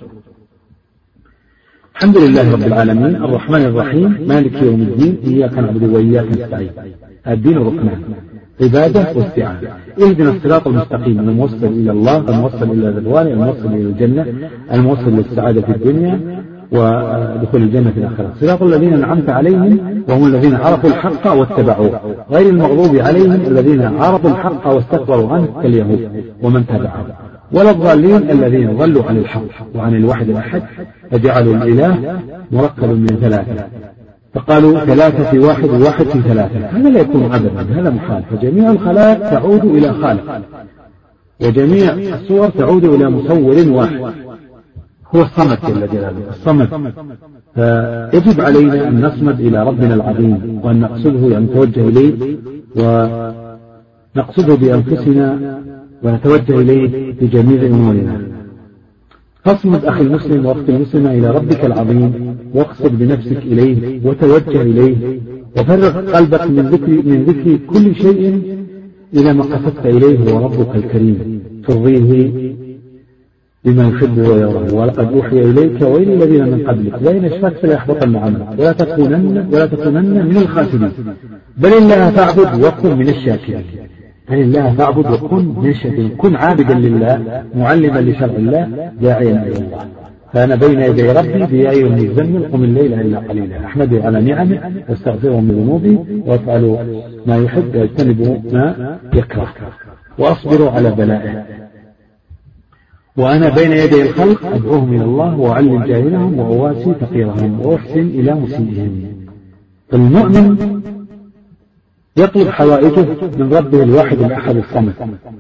الحمد لله رب العالمين الرحمن الرحيم مالك يوم الدين، إياك نعبد وإياك نستعين. الدين ركنان: عبادة واستعانة. اهدنا الصراط المستقيم الموصل إلى الله، الموصل إلى رضوانه، الموصل إلى الجنة، الموصل للسعادة في الدنيا ودخول الجنة في الآخرة. صراط الذين أنعمت عليهم وهم الذين عرفوا الحق واتبعوه، غير المغضوب عليهم الذين عرفوا الحق واستكبروا عنه كاليهود ومن تبعهم، ولا الضالين الذين ضلوا عن الحق وعن الواحد الأحد فجعلوا الإله مركب من ثلاثة، فقالوا ثلاثة في واحد وواحد في ثلاثة. هذا لا يكون أبدا، هذا محال. فجميع الخلائق تعود إلى خالق، وجميع الصور تعود إلى مصور واحد هو الصمد جل جلاله، الصمد. فيجب علينا أن نصمد إلى ربنا العظيم وأن نقصده، يعني نتوجه إليه ونقصده بأنفسنا ونتوجه إليه في جميع أمورنا. فاصمد أخي المسلم وأختي المسلمة إلى ربك العظيم، واقصد بنفسك إليه وتوجه إليه، وفرغ قلبك من ذكر من ذكر كل شيء إلى ما قصدت إليه هو ربك الكريم، ترضيه بما يحب ويرضى. ولقد أوحي إليك وإلى الذين من قبلك لئن أشركت ليحبطن عملك ولا تكونن ولا تكونن من الخاسرين، بل الله فاعبد وكن من الشاكرين. بل الله فاعبد وكن من الشاكرين، كن عابدا لله معلما لشرع الله داعيا إلى الله. فأنا بين يدي ربي بيا أيها المزمل قم الليل إلا قليلا، أحمده على نعمه واستغفره من ذنوبي وافعل ما يحب واجتنب ما يكره وأصبر على بلائه. وأنا بين يدي الخلق أدعوهم إلى الله وأعلم جاهلهم وأواسي فقيرهم وأحسن إلى مسيئهم. فالمؤمن يطلب حوائجه من ربه الواحد الأحد الصمد،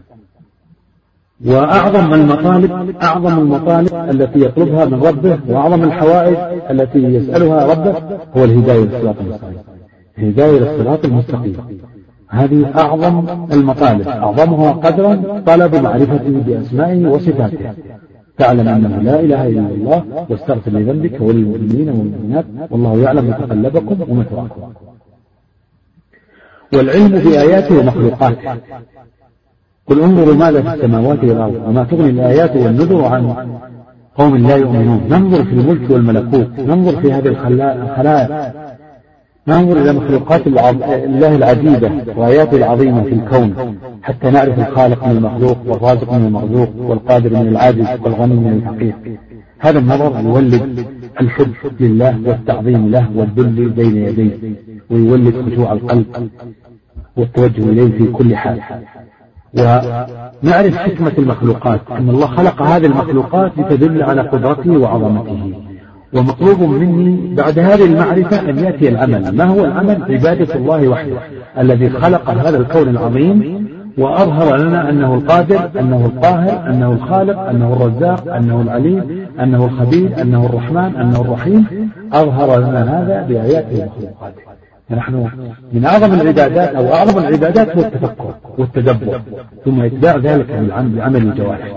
وأعظم المطالب أعظم المطالب التي يطلبها من ربه وأعظم الحوائج التي يسألها ربه هو الهداية للصراط المستقيم، الهداية للصراط المستقيم. هذه أعظم المطالب، أعظمها قدرا طلب معرفته بأسمائه وصفاته، تعلم أنه لا إله إلا الله واستغفر لذنبك وللمؤمنين والمؤمنات والله يعلم متقلبكم ومثواكم. والعلم بآياته ومخلوقاته، قل انظروا ماذا في السماوات والأرض وما تغني الآيات والنذر عن قوم لا يؤمنون. ننظر في الملك والملكوت، ننظر في هذه الخلائق، ننظر إلى مخلوقات الله العجيبة وآياته العظيمة في الكون حتى نعرف الخالق من المخلوق والرازق من المرزوق والقادر من العاجز والغني من الفقير. هذا النظر يولد الحب لله والتعظيم له والذل بين يديه، ويولد خشوع القلب والتوجه إليه في كل حال. ونعرف حكمة المخلوقات، أن الله خلق هذه المخلوقات لتدل على قدرته وعظمته. ومطلوب مني بعد هذه المعرفة أن يأتي العمل. ما هو العمل؟ عبادة الله وحده الذي خلق هذا الكون العظيم وأظهر لنا أنه القادر، أنه القاهر، أنه الخالق، أنه الرزاق، أنه العليم، أنه الخبير، أنه الرحمن، أنه الرحيم. أظهر لنا هذا بآياته ومخلوقاته. نحن من أعظم العبادات أو أعظم العبادات هو التفكر والتدبر، ثم إتباع ذلك بعمل الجوارح.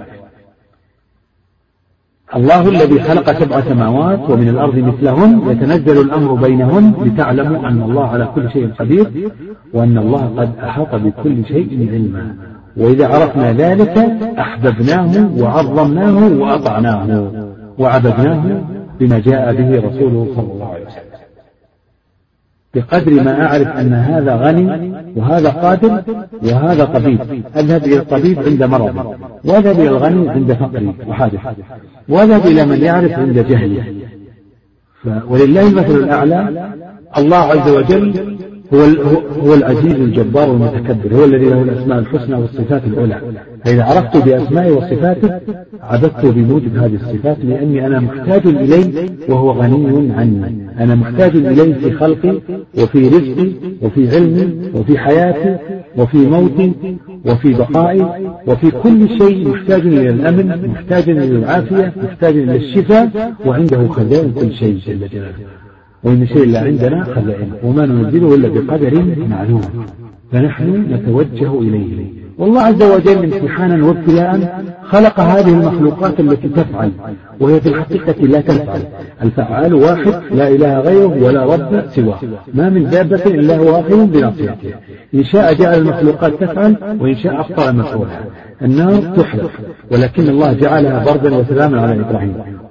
الله الذي خلق سبع سماوات ومن الأرض مثلهن يتنزل الأمر بينهن لتعلموا أن الله على كل شيء قدير وأن الله قد أحاط بكل شيء علما. وإذا عرفنا ذلك أحببناه وعظمناه وأطعناه وعبدناه بما جاء به رسوله صلى الله عليه وسلم. بقدر ما أعرف أن هذا غني وهذا قادر وهذا طبيب، أذهب إلى الطبيب عند مرض، وأذهب إلى الغني عند فقري وحاجة، وأذهب إلى من يعرف عند جهله. ولله المثل الأعلى. الله عز وجل هو, هو العزيز الجبار المتكبر، هو الذي له الأسماء الحسنى والصفات العلى. فإذا عرفت بأسمائه وصفاته عبدت بموجب هذه الصفات، لأني أنا محتاج إليه وهو غني عني. أنا محتاج إليه في خلقي وفي رزقي وفي علمي وفي حياتي وفي موتي وفي بقائي وفي كل شيء. محتاج إلى الأمن، محتاج إلى العافية، محتاج إلى الشفاء، وعنده خزائن كل شيء جل جلاله. وإن شيء لا عندنا خزائن وما ننزله إلا بقدر معلوم، فنحن نتوجه إليه. والله عز وجل امتحانا وابتلاء خلق هذه المخلوقات التي تفعل، وهي في الحقيقة لا تفعل. الفعال واحد لا إله غيره ولا رب سواه، ما من دابة إلا هو آخذ بناصيته. إن شاء جعل المخلوقات تفعل وإن شاء أبطل مفعولها. النار تحرق، ولكن الله جعلها بردا وسلاما على إبراهيم.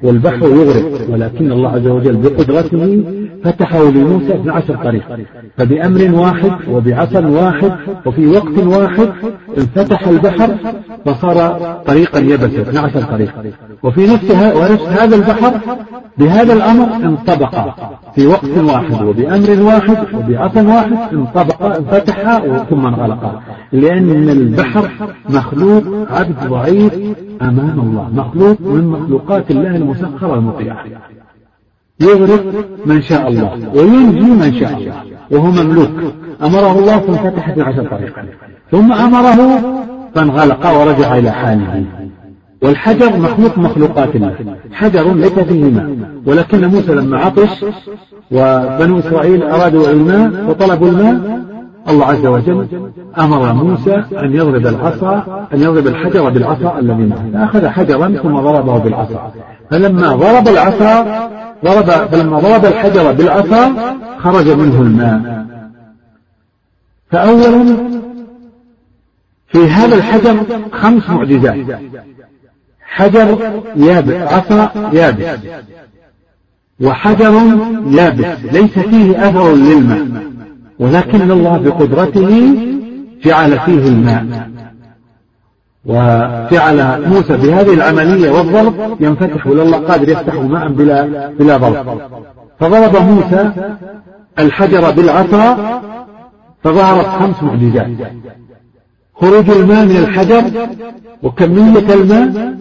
والبحر يغرق، ولكن الله عز وجل بقدرته فتحه لموسى اثني عشر طريق، فبأمر واحد وبعصا واحد وفي وقت واحد انفتح البحر فصار طريقا يبسا اثني عشر طريق. وفي نفسها ونفس هذا البحر بهذا الأمر انطبق في وقت واحد وبأمر واحد وبعصا واحد انطبق انفتح ثم انغلق، لأن البحر مخلوق عبد ضعيف أمام الله، مخلوق من مخلوقات الله المسخرة المطيعة، يغرق من شاء الله وينجي من شاء الله، وهو مملوك. أمره الله فانفتح اثني عشر طريقا، ثم أمره فانغلق ورجع إلى حاله. والحجر مخلوق مخلوقات الله، حجر ليس فيه ماء، ولكن موسى لما عطش وبنو إسرائيل أرادوا الماء وطلبوا الماء، الله عز وجل أمر موسى أن يضرب العصا أن يضرب الحجر بالعصا الذي معه، أخذ حجرا ثم ضربه بالعصا، فلما ضرب العصا ضرب فلما ضرب الحجر بالعصا خرج منه الماء. فأولا في هذا الحجر خمس معجزات: حجر يابس، عصا يابس، وحجر يابس ليس فيه أثر للماء، ولكن الله بقدرته جعل فيه الماء، وجعل موسى بهذه العملية والضرب ينفتح، والله قادر يفتح ماء بلا بلا ضرب. فضرب موسى الحجر بالعصا فظهرت خمس معجزات: خروج الماء من الحجر، وكمية الماء،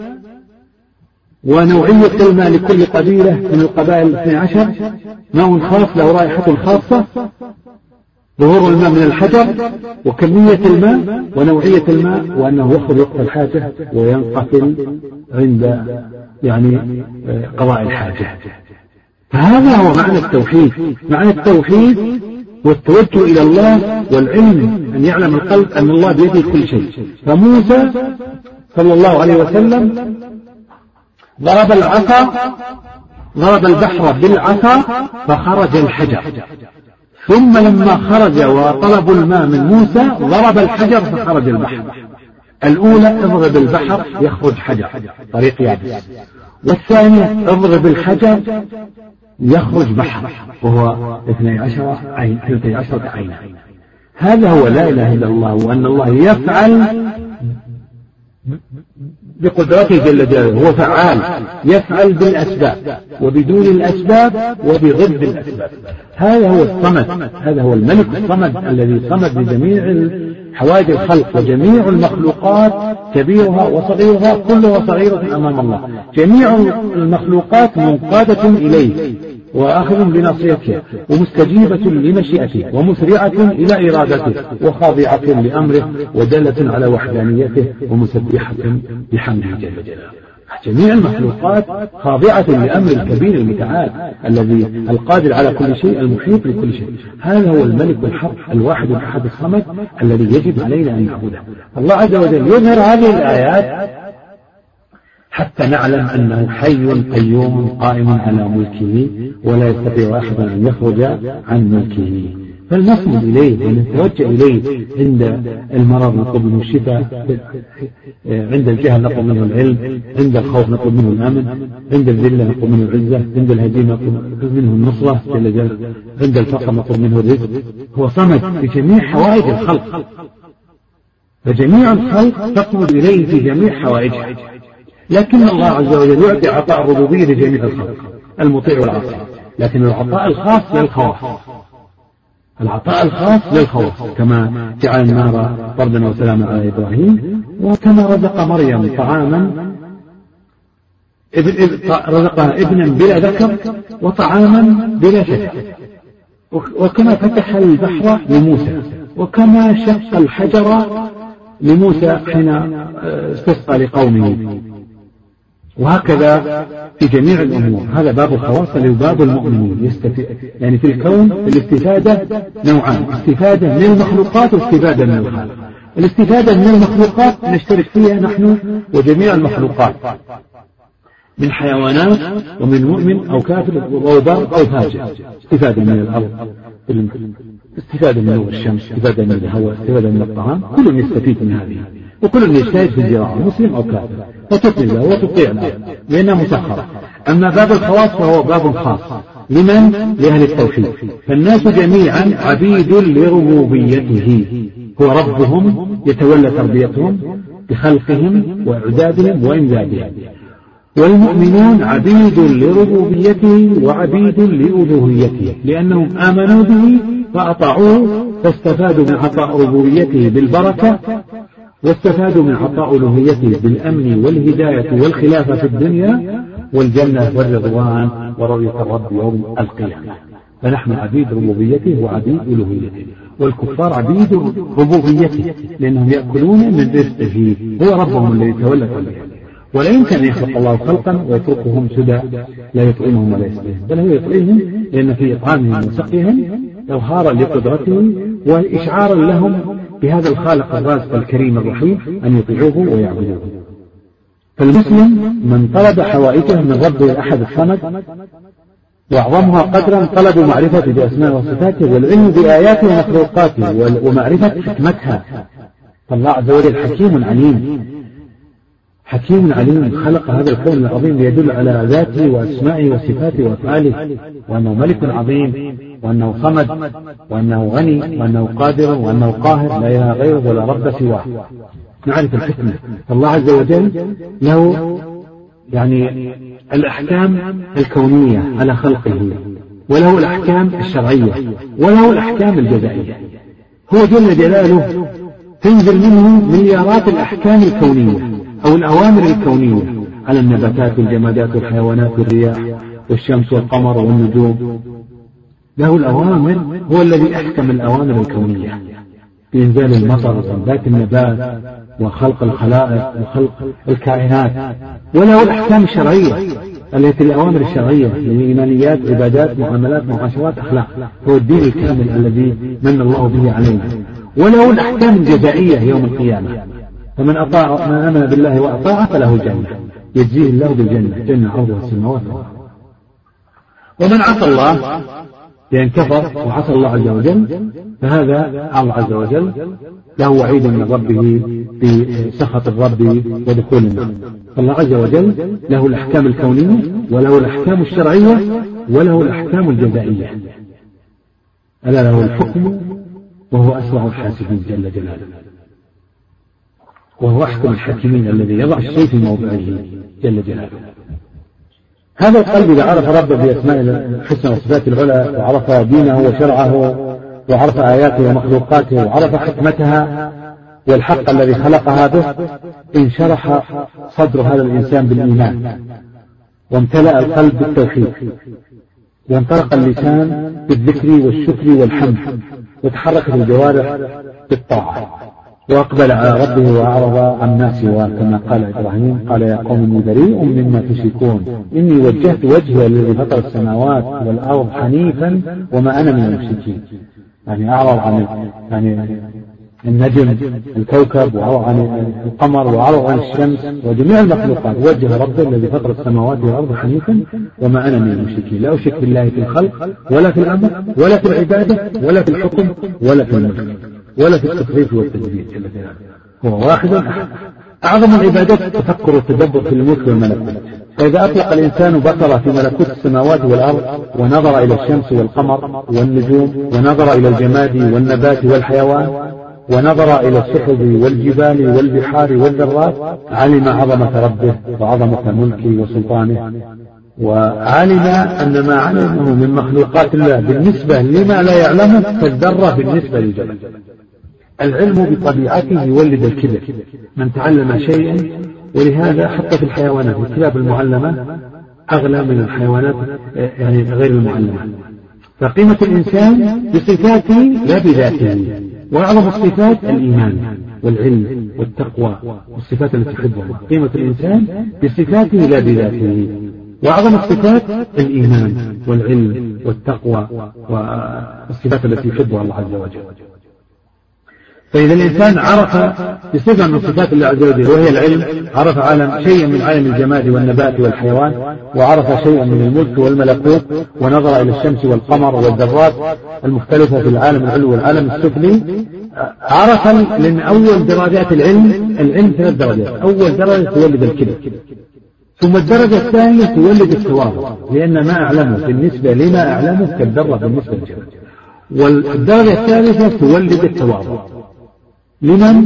ونوعية الماء لكل قبيلة من القبائل الاثني عشر، ماء خاص له رائحة خاصة، ظهور الماء من الحجر، وكمية الماء ونوعية الماء، وأنه يخرج وقت الحاجة وينقفل عند يعني قضاء الحاجة. فهذا هو معنى التوحيد. معنى التوحيد والتوجه إلى الله، والعلم أن يعلم القلب أن الله بيده كل شيء. فموسى صلى الله عليه وسلم ضرب العصا ضرب البحر بالعصا فخرج الحجر، ثم لما خرج وطلبوا الماء من موسى ضرب الحجر فخرج البحر. الأولى اضرب البحر يخرج حجر طريق يابس، والثانية اضرب الحجر يخرج بحر وهو اثني عشر عين اثني عشر عين. هذا هو لا إله إلا الله، وأن الله يفعل بقدرته جل جلاله، هو فعال، يفعل بالأسباب وبدون الأسباب وبضد الأسباب. هذا هو الصمد، هذا هو الملك الصمد الذي صمد لجميع حوائج الخلق، وجميع المخلوقات كبيرها وصغيرها كلها صغيرة أمام الله، جميع المخلوقات منقادة إليه وآخذ بناصيته ومستجيبة لمشيئته ومسرعة إلى إرادته وخاضعة لأمره ودالة على وحدانيته ومسبحة بحمده جل جلاله. جميع المخلوقات خاضعة لأمر الكبير المتعال الذي القادر على كل شيء المحيط لكل شيء. هذا هو الملك الحق الواحد الأحد الصمد الذي يجب علينا أن نعبده. الله عز وجل يظهر هذه الآيات حتى نعلم أنه حي قيوم قائم على ملكه ولا يستطيع أحد أن يخرج عن ملكه. فالنصمد إليه ونتوجه إليه عند المرض نطلب منه الشفاء، عند الجهل نطلب منه العلم، عند الخوف نطلب منه الأمن، عند الذلة نطلب منه العزة، عند الهزيمة نطلب منه النصرة جل جلاله، عند الفقر نطلب منه الرزق. هو صمد في جميع حوائج الخلق، فجميع الخلق تصمد إليه في جميع حوائجها، لكن الله عز وجل يعطي عطاء الربوبية لجميع الخلق المطيع والعاصي، لكن العطاء الخاص للخواص، العطاء الخاص للخوف، كما جعل النار بردا وسلاما على إبراهيم، وكما رزق مريم طعاما رزقها ابنا بلا ذكر وطعاما بلا شك، وكما فتح البحر لموسى، وكما شق الحجر لموسى حين استسقى لقومه، وهكذا في جميع الأمور. هذا باب الخواص لباب المؤمنين. يستفيد يعني في الكون الاستفادة نوعان: استفادة من المخلوقات واستفادة من الخالق. الاستفادة من المخلوقات نشترك فيها نحن وجميع المخلوقات من حيوانات ومن مؤمن أو كافر أو بار أو فاجر. استفادة من الأرض، استفادة من نور الشمس، استفادة من الهواء، استفادة من الطعام، كل يستفيد من هذه، وكل يجتهد في الزراعة مسلم أو كافر، وتطيع له وتطيع له لأنها مسخرة. أما باب الخواص فهو باب خاص لمن؟ لأهل التوحيد. فالناس جميعا عبيد لربوبيته، هو ربهم يتولى تربيتهم بخلقهم وإعدادهم وإمدادهم. والمؤمنون عبيد لربوبيته وعبيد لألوهيته، لأنهم آمنوا به فأطاعوه فاستفادوا من عطاء ربوبيته بالبركة، واستفادوا من عطاء ألوهيته بالأمن والهداية والخلافة في الدنيا والجنة والرضوان ورؤية الرب يوم القيامة. فنحن عبيد ربوبيته وعبيد ألوهيته، والكفار عبيد ربوبيته لأنهم يأكلون من رزقه، هو ربهم الذي تولى تربيته. ولا يمكن أن يخلق الله خلقا ويتركهم سدى لا يطعمهم ولا يسقيهم، بل هو يطعمهم لأن في إطعامهم وسقيهم إظهارا لقدرته وإشعارا لهم بهذا الخالق الرازق الكريم الرحيم أن يطيعوه ويعبدوه. فالمسلم من طلب حوائجه من ربه الأحد الصمد، وأعظمها قدرا طلب معرفة بأسماء وصفاته والعلم بآياته ومخلوقاته ومعرفة حكمتها. فالله عز وجل حكيم عليم، حكيم عليم خلق هذا الكون العظيم ليدل على ذاته وأسمائه وصفاته وأفعاله، وأنه ملك عظيم، وأنه صمد، وأنه غني، وأنه قادر، وأنه قاهر لا إله غيره ولا رب سواه. نعرف الحكمة. فالله عز وجل له يعني الأحكام الكونية على خلقه، وله الأحكام الشرعية، وله الأحكام الجزائية. هو جل جلاله تنزل منه مليارات الأحكام الكونية أو الأوامر الكونية على النباتات والجمادات والحيوانات والرياح والشمس والقمر والنجوم. له الأوامر، هو الذي أحكم الأوامر الكونية بإنزال المطر وإنبات النبات وخلق الخلائق وخلق الكائنات. وله الأحكام الشرعية التي الأوامر الشرعية للإيمانيات، عبادات، معاملات، معاشرات، أخلاق، هو الدين الكامل الذي من الله به علينا. وله الأحكام الجزائية يوم القيامة، فمن أطاع من آمن بالله وأطاع فله الجنة، يجزيه الله بالجنة، جنة عرضها السماوات والأرض. ومن عصى الله لأن كفر وعصى الله عز وجل فهذا الله عز وجل له وعيد من ربه بسخط الرب ودخول النار. فالله عز وجل له الأحكام الكونية وله الأحكام الشرعية وله الأحكام الجزائية. ألا له الحكم وهو أسرع الحاسبين جل جلاله، وهو أحكم الحاكمين الذي يضع الشيء في موضعه جل جلاله. هذا القلب إذا عرف ربه بأسماء الحسنى وصفات العلى، وعرف دينه وشرعه، وعرف آياته ومخلوقاته، وعرف حكمتها والحق الذي خلقها به، انشرح صدر هذا الإنسان بالإيمان، وامتلأ القلب بالتوحيد، وانطلق اللسان بالذكر والشكر والحمد، وتحركت الجوارح بالطاعة، وأقبل على ربه وأعرض عن ما سواه، كما قال إبراهيم قال يا قوم إني بريء مما تشركون إني وجهت وجهي الذي فطر السماوات والأرض حنيفا وما أنا من المشركين. يعني أعرض عن يعني النجم الكوكب، وأعرض عن القمر، وأعرض عن الشمس وجميع المخلوقات، وجه ربه الذي فطر السماوات والأرض حنيفا وما أنا من المشركين. لا أشرك بالله في الخلق ولا في الأمر ولا في العبادة ولا في الحكم ولا في الملك ولا في التصريف والتدبير، هو واحد أحد. أعظم العبادات التفكر والتدبر في الملك والملكوت. فإذا أطلق الإنسان بصره في ملكوت السماوات والأرض، ونظر إلى الشمس والقمر والنجوم، ونظر إلى الجماد والنبات والحيوان، ونظر إلى السحب والجبال والبحار والذرات، علم عظمة ربه وعظمة ملكه وسلطانه، وعلم أن ما علمه من مخلوقات الله بالنسبة لما لا يعلمه كالذرة بالنسبة للجبل. العلم بطبيعته يولد الكبر. من تعلم شيئا، ولهذا حتى في الحيوانات الكلاب المعلمة أغلى من الحيوانات يعني غير المعلمة. فقيمة الإنسان بصفاته لا بذاته، وأعظم الصفات الإيمان والعلم والتقوى والصفات التي تحبها. قيمة الإنسان بصفاته لا بذاته، وأعظم الصفات الإيمان والعلم والتقوى والصفات التي يحبها الله عز وجل. فإذا الإنسان عرف بصفة من صفات الله عز وجل وهي العلم، عرف عالم شيئا من عالم الجماد والنبات والحيوان، وعرف شيئا من الملك والملكوت، ونظر إلى الشمس والقمر والذرات المختلفة في العالم العلوي والعالم السفلي، عرف لأن أول درجات العلم العلم ثلاث درجات. أول درجة تولد الكبر، ثم الدرجة الثانية تولد التواضع، لأن ما أعلمه بالنسبة لما أعلمه كالذرة بالنسبة للجبل. والدرجة الثالثة تولد التواضع لمن؟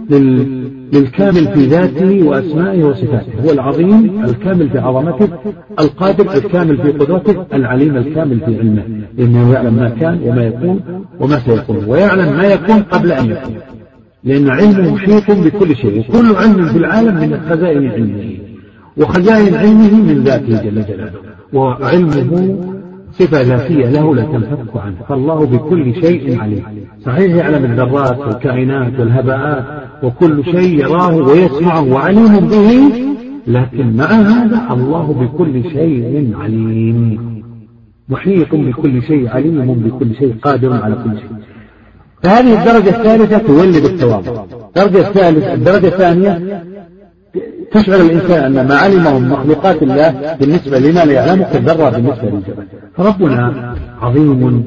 للكامل في ذاته وأسمائه وصفاته، هو العظيم الكامل في عظمته، القادر الكامل في قدرته، العليم الكامل في علمه، لأنه يعلم ما كان وما يكون وما سيكون، ويعلم ما يكون قبل أن يكون، لأن علمه محيط بكل شيء، وكل علم في العالم من خزائن علمه، وخزائن علمه من ذاته جل جلاله، وعلمه صفة ذاتية له لا تنفك عنه، فالله بكل شيء عليم. صحيح يعلم الذرات والكائنات والهباءات وكل شيء يراه ويسمعه وعليم به، لكن مع هذا الله بكل شيء عليم، محيط بكل شيء، عليم بكل شيء، قادر على كل شيء. فهذه الدرجة الثالثة تولد التواضع. الدرجة الثالثة الدرجة الثانية تشعر الإنسان أن ما علمه من مخلوقات الله بالنسبة لما لا يعلمه كالذرة بالنسبة للجبل. فربنا عظيم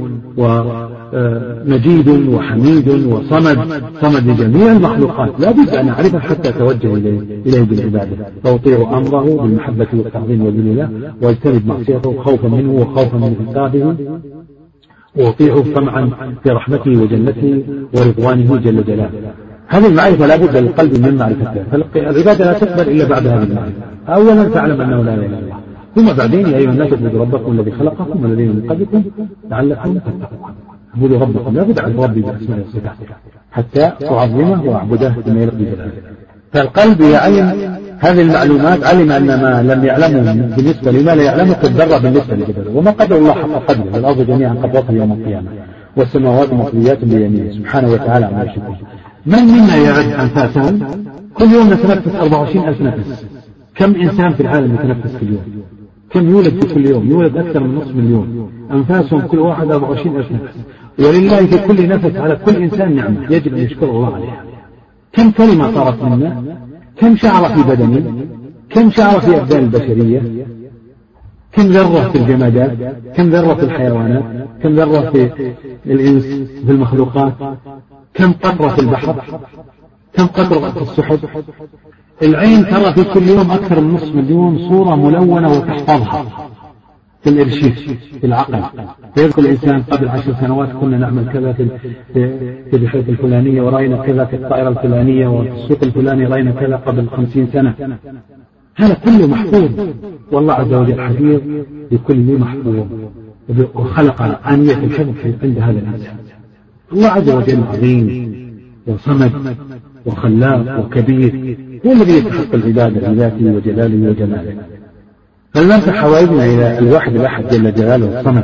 ومجيد وحميد وصمد، صمد لجميع المخلوقات، لا بد أن نعرفه حتى توجه إليه بالعبادة، فأطيع أمره بالمحبة والتعظيم والذل واجتنب معصيته خوفا منه وخوفا من عقابه، وأطيعه طمعا في رحمته وجنته ورضوانه جل جلاله. هذه المعرفة لا بد للقلب من معرفتها، فالعبادة لا تقبل إلا بعد هذه المعرفة. أولا تعلم أنه لا إله إلا الله، ثم بعدين يا أيها الناس اعبدوا ربكم الذي خلقكم والذين من قبلكم لعلكم تتقون. اعبدوا ربكم، لا بد عن ربي بأسماء وصفاته حتى تعظمه واعبده بما يليق بجلاله. فالقلب يعلم هذه المعلومات، علم أن ما لم يعلمه بالنسبة لما لا يعلمه كالذرة بالنسبة لجبله، وما قدر الله حق قدره، والأرض جميعا قبضتها يوم القيامة والسماوات مطويات بيمينه سبحانه وتعالى عما يشركون. من منا يعد أنفاسه؟ كل يوم نتنفس أربعة وعشرين ألف نفس. كم إنسان في العالم يتنفس في اليوم؟ كم يولد في كل يوم؟ يولد أكثر من نصف مليون، أنفاسهم كل واحد أربعة وعشرين ألف نفس، ولله في كل نفس على كل إنسان نعمة يجب أن يشكر الله عليها. كم كلمة صارت منا؟ كم شعر في بدني؟ كم شعر في أبدان البشرية؟ كم ذرة في الجمادات؟ كم ذرة في الحيوانات؟ كم ذرة في الإنس في المخلوقات؟ كم قطرة في البحر؟ كم قطرة في السحب؟ العين ترى في كل يوم أكثر من نصف مليون صورة ملونة وتحفظها في الإرشيف في العقل. فيذكر الإنسان قبل عشر سنوات كنا نعمل كذا في في البحيرة الفلانية، ورأينا كذا في الطائرة الفلانية، وفي السوق الفلاني رأينا كذا قبل خمسين سنة. هذا كله محفوظ، والله عز وجل حفيظ لكل محفوظ، وخلق آنية الحفظ عند هذا الإنسان. الله عز وجل عظيم وصمد وخلاق وكبير، هو الذي يستحق العبادة بذاته وجلاله وجماله. فلنرفع حوائجنا إلى الواحد الأحد جل جلاله والصمد،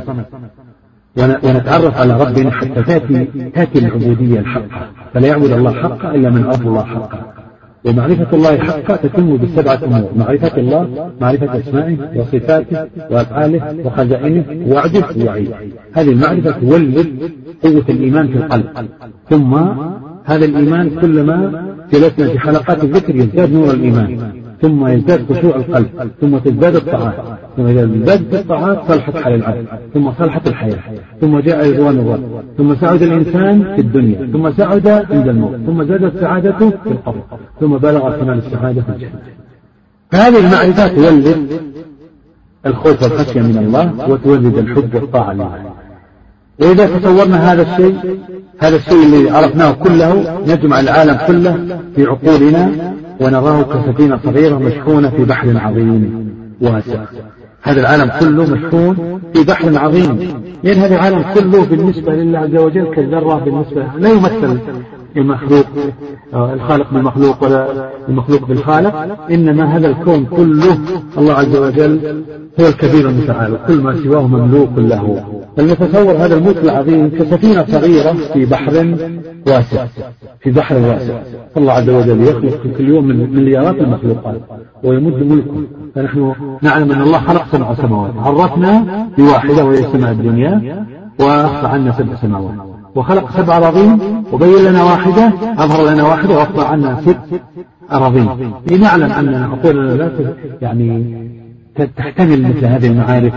ونتعرف على ربنا حتى تأتي تأتي العبودية الحقة، فلا يعبد الله حقا إلا من عرف الله حقا. ومعرفة الله حقا تتم بالسبعة أمور: معرفة الله، معرفة أسمائه وصفاته وأفعاله وخزائنه ووعده ووعيده. هذه المعرفة تولد قوة الإيمان في القلب، ثم هذا الإيمان كلما جلسنا في حلقات الذكر يزداد نور الإيمان، ثم يزداد خشوع القلب، ثم تزداد الطاعات، ثم إذا ازدادت الطاعات صلحت حال العبد، ثم صلحت الحياة، ثم جاء رضوان الرب، ثم سعد الإنسان في الدنيا، ثم سعد عند الموت، ثم زادت سعادته في القبر، ثم بلغ كمال السعادة في الجنة. فهذه المعرفة تولد الخوف والخشية من الله، وتولد الحب والطاعة لله. وإذا تصورنا هذا الشيء هذا الشيء اللي عرفناه كله، نجمع العالم كله في عقولنا ونراه كسفينة صغيرة مشحونة في بحر عظيم واسع. هذا العالم كله مشحون في بحر عظيم، لأن هذا العالم كله بالنسبة لله عز وجل كالذرة، بالنسبة لا يمثل المخلوق الخالق بالمخلوق ولا المخلوق بالخالق، إنما هذا الكون كله الله عز وجل هو الكبير المتعال، وكل ما سواه مملوك له. فلنتصور هذا الملك العظيم كسفينة صغيرة في بحر واسع في بحر واسع. الله عز وجل يخلق في كل يوم من مليارات المخلوقات ويمد ملكه. فنحن نعلم أن الله خلق سبع سماوات، عرفنا بواحدة وهي السماء الدنيا، وأخفى عنا سبع سماوات، وخلق سبع أراضين وبين لنا واحدة، أظهر لنا واحدة وأخفى عنا ست أراضين، لنعلم أن عقولنا لا يعني تحتمل مثل هذه المعارف،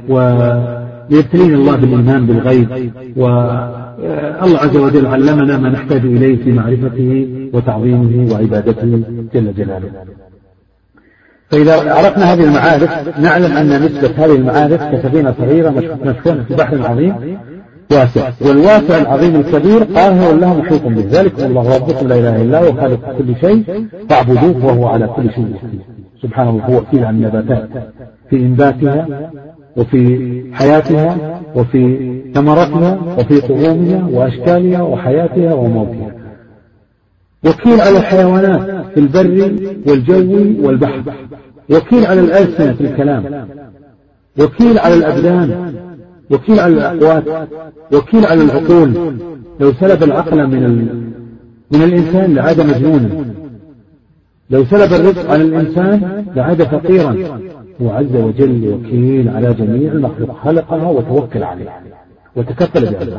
ويبتلين الله بالإيمان بالغيب. والله عز وجل علمنا ما نحتاج إليه في معرفته وتعظيمه وعبادته جل جلاله. فإذا عرفنا هذه المعارف نعلم أن نسبة هذه المعارف كسفينة صغيرة مشحونة في بحر عظيم واسع، والواسع العظيم الكبير قاهر له محيط به، ذلك الله ربكم لا إله إلا هو خالق كل شيء فاعبدوه وهو على كل شيء وكيل. سبحانه هو وكيل عن النباتات في إنباتها وفي حياتها وفي ثمرتها وفي طعومها وأشكالها وحياتها وموتها، وكيل على الحيوانات في البر والجو والبحر، وكيل على الألسنة في الكلام، وكيل على الأبدان، وكيل على الأقوات، وكيل على العقول. لو سلب العقل من ال... من الإنسان لعاد مجنونا، لو سلب الرزق عن الإنسان لعاد فقيرا. هو عز وجل وكيل على جميع المخلوق، خلقها وتوكل عليها وتكفل بعزتها.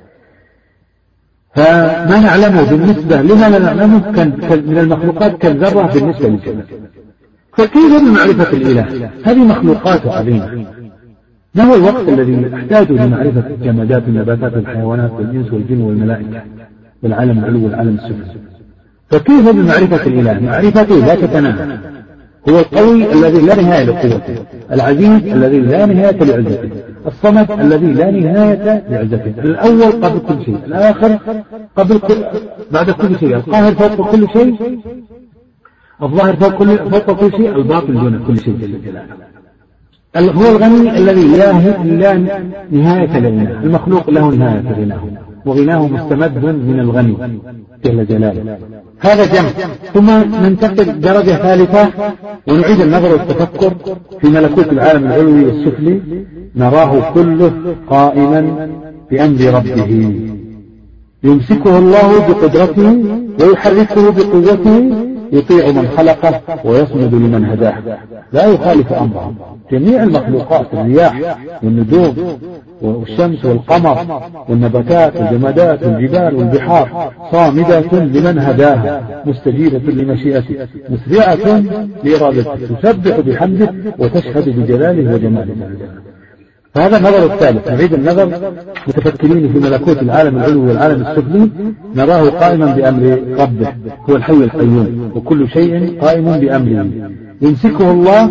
فما نعلمه بالنسبة لما لا نعلمه من المخلوقات كالذرة بالنسبة للجنة. فكيف بمعرفة الإله؟ هذه مخلوقات عظيمة. ما هو الوقت الذي نحتاج لمعرفة الجمادات والنباتات والحيوانات والإنس والجن والملائكة والعالم العلوي والعالم السفلي؟ فكيف بمعرفة الإله؟ معرفته لا تتناهى. هو القوي الذي لا نهاية لقوته، العزيز الذي لا نهاية لعزته، الصمد الذي لا نهاية لعزته، الأول قبل كل شيء، الآخر قبل كل بعد كل شيء، القاهر فوق كل شيء، الظاهر فوق كل فوق كل شيء، الباطن دون كل شيء جل جلاله. هو الغني الذي لا لا نهاية لغناه، المخلوق له نهاية لغناه وغناه مستمد من الغني جل جلاله. هذا جمع. ثم ننتقل درجة ثالثة ونعيد النظر والتفكر في ملكوت العالم العلوي والسفلي، نراه كله قائما بأمر ربه، يمسكه الله بقدرته ويحركه بقوته، يطيع من خلقه ويصمد لمن هداه، لا يخالف أمره. جميع المخلوقات، الرياح والنجوم والشمس والقمر والنباتات والجمادات والجبال والبحار صامدة لمن هداها، مستجيبة لمشيئته، مسرعة لإرادته، تسبح بحمده وتشهد بجلاله وجماله. فهذا النظر الثالث. نعيد النظر متفكرين في ملكوت العالم العلوي والعالم السفلي، نراه قائما بأمر ربه، هو الحي القيوم، وكل شيء قائم بأمره، يمسكه الله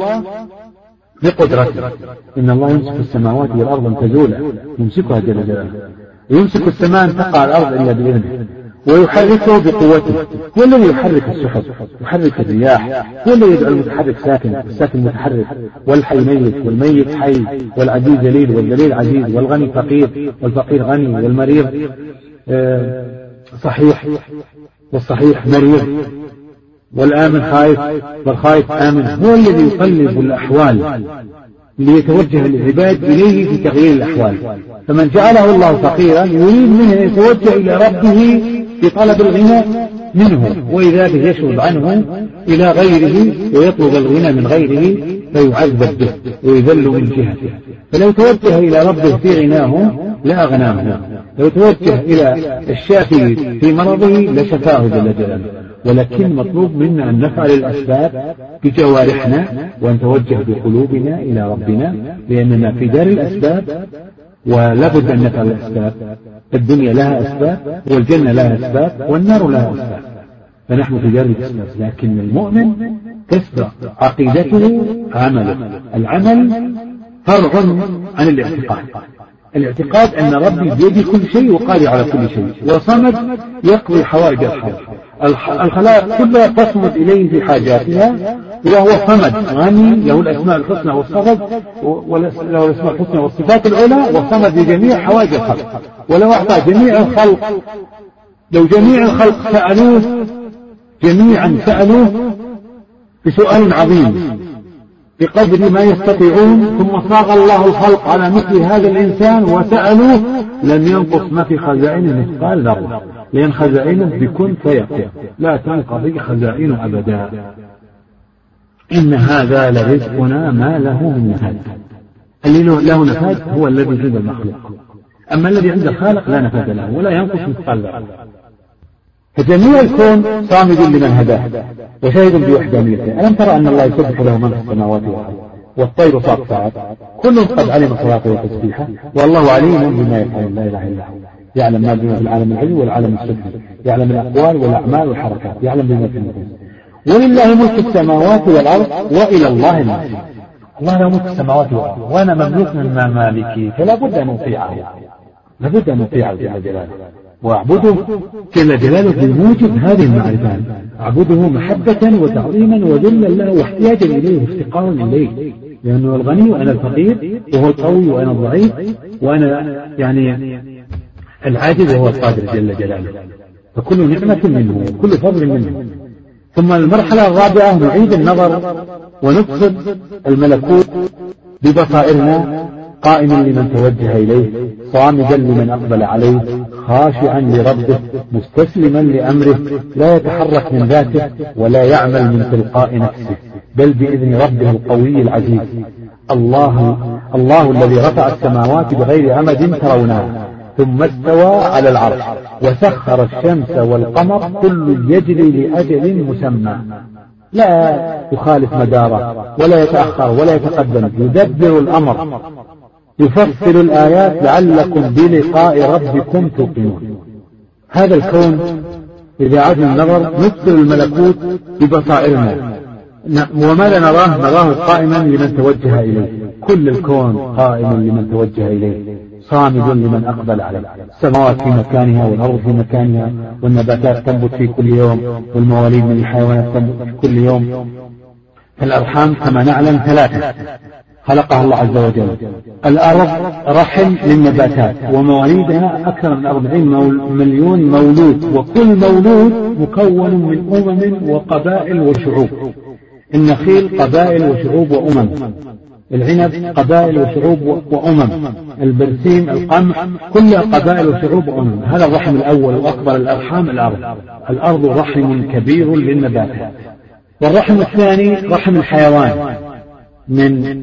بقدرته. إن الله يمسك السماوات والأرض أن تزولا، يمسكها جل جلاله، ويمسك السماء أن تقع على الأرض إلا بإذنه، ويحركه بقوته. هو الذي يحرك السحب، يحرك الرياح، هو الذي يجعل المتحرك ساكن، الساكن متحرك، والحي ميت، والميت حي، والعزيز ذليل، والذليل عزيز، والغني فقير، والفقير غني، والمريض صحيح، والصحيح مريض، والآمن خائف، والخائف آمن. هو الذي يقلب الأحوال ليتوجه العباد إليه في تغيير الأحوال. فمن جعله الله فقيرا يريد منه أن يتوجه إلى ربه في طلب الغنى منه، وإذا به يشرب عنه إلى غيره ويطلب الغنى من غيره فيعذب به ويذل من جهته. فلو توجه إلى ربه في غناه لأغناه، لو توجه إلى الشافي في مرضه لشفاه جل جلاله. ولكن مطلوب منا أن نفعل الأسباب بجوارحنا وأن نتوجه بقلوبنا إلى ربنا، لأننا في دار الأسباب ولا بد أن نفعل الأسباب. الدنيا لها أسباب، والجنة لها أسباب، والنار لها أسباب، فنحن في دار الأسباب. لكن المؤمن تسبق عقيدته عمله. العمل فرع عن الاعتقاد. الاعتقاد أن ربي بيده كل شيء وقادر على كل شيء، وصمد يقضي حوائج الخلق. الخلائق كلها تصمد إليه في حاجاتها، وهو صمد غني له الأسماء الحسنى والصفات وله الأسماء الحسنى والصفات العلى، وصمد لجميع حوائج الخلق. ولو أعطى جميع الخلق، لو جميع الخلق سألوه جميعا سألوه بسؤال عظيم بقدر ما يستطيعون، ثم صاغ الله الخلق على مثل هذا الإنسان وسألوه، لم ينقص ما في خزائنه مثقال ذرة، لأن خزائنه بكن فيكون، لا تنقضي خزائنه أبدا. إن هذا لرزقنا ما له من نفاد. اللي له نفاد هو الذي عند المخلوق، أما الذي عند الخالق لا نفاد له ولا ينقص مثقال ذرة. فجميع الكون صامد لمن هداه وشاهد بوحدانيته. ألم ترى أن الله يسبح له من في السماوات والأرض والطير صافات كل قد علم صلاته وتسبيحه والله عليم بما يفعل لا إله إلا هو، يعلم ما بما في العالم العلوي والعالم السفلي، يعلم الأقوال والأعمال والحركات، يعلم بما في النفوس. ولله ملك السماوات والأرض وإلى الله المصير. الله له ملك السماوات والأرض وأنا مملوك من ممالكي، فلا بد أن أطيعه، لا بد أن أطيعه جل جلاله وأعبده جل جلاله بموجب هذه المعرفة، أعبده محبة وتعظيما وذلا له واحتياجا إليه وافتقارا إليه، لأنه الغني وأنا الفقير، وهو القوي وأنا الضعيف، وأنا يعني العاجز وهو القادر جل جلاله، فكل نعمة منه وكل فضل منه. ثم المرحلة الرابعة نعيد النظر ونقصد الملكوت ببصائرنا قائما لمن توجه إليه، صامدا لمن أقبل عليه، خاشعا لربه، مستسلما لأمره، لا يتحرك من ذاته ولا يعمل من تلقاء نفسه، بل بإذن ربه القوي العزيز. الله الله الذي رفع السماوات بغير عمد ترونها ثم استوى على العرش وسخر الشمس والقمر كل يجري لأجل مسمى، لا يخالف مداره ولا يتأخر ولا يتقدم، يدبر الأمر، يفصل الآيات لعلكم بلقاء ربكم توقنون. هذا الكون إذا عدنا النظر نفصل الملكوت ببصائرنا، وما لا نراه نراه قائما لمن توجه إليه، كل الكون قائم لمن توجه إليه، صامد لمن أقبل عليه. السماوات في مكانها والأرض في مكانها، والنباتات تنبت في كل يوم، والمواليد من الحيوانات تنبت في كل يوم. الأرحام كما نعلم ثلاثة خلقها الله عز وجل. الأرض رحم للنباتات ومواليدها أكثر من أربعين مليون مولود، وكل مولود مكون من أمم وقبائل وشعوب. النخيل قبائل وشعوب وأمم، العنب قبائل وشعوب وأمم، البرسيم القمح كلها قبائل وشعوب وأمم. هذا الرحم الأول وأكبر الأرحام الأرض. الأرض رحم كبير للنباتات. والرحم الثاني رحم الحيوان من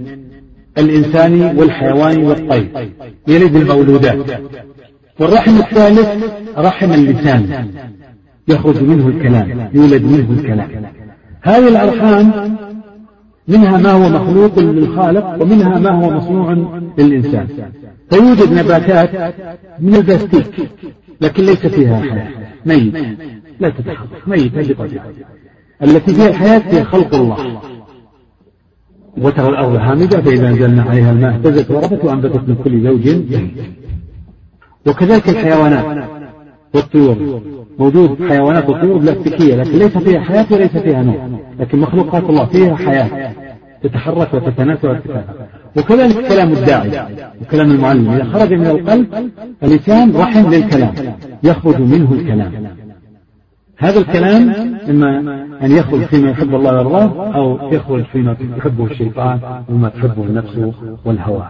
الإنسان والحيوان والطير، يلد المولودات. والرحم الثالث رحم اللسان، يخرج منه الكلام، يولد منه الكلام. هذه الأرحام منها ما هو مخلوق للخالق ومنها ما هو مصنوع للإنسان. فيوجد نباتات من البلاستيك لكن ليس فيها حياة، ميت لا تتحرك، ميت بطبيعة. التي فيها الحياة هي خلق الله. وترى الأرض هامدة فإذا أنزلنا عليها الماء اهتزت وربت وأنبتت من كل زوج بهيج. وكذلك الحيوانات والطيور، موجود حيوانات وطيور بلاستيكية لكن ليس فيها حياة وليس فيها نور، لكن مخلوقات الله فيها حياة تتحرك وتتناسى وتتفاعل. وكذلك كلام الداعي وكلام المعلم، إذا خرج من القلب اللسان رحم للكلام، يخرج منه الكلام. هذا الكلام إما أن يخرج فيما يحب الله ويرضاه أو يخرج فيما يحبه الشيطان وما تحبه النفس والهوى.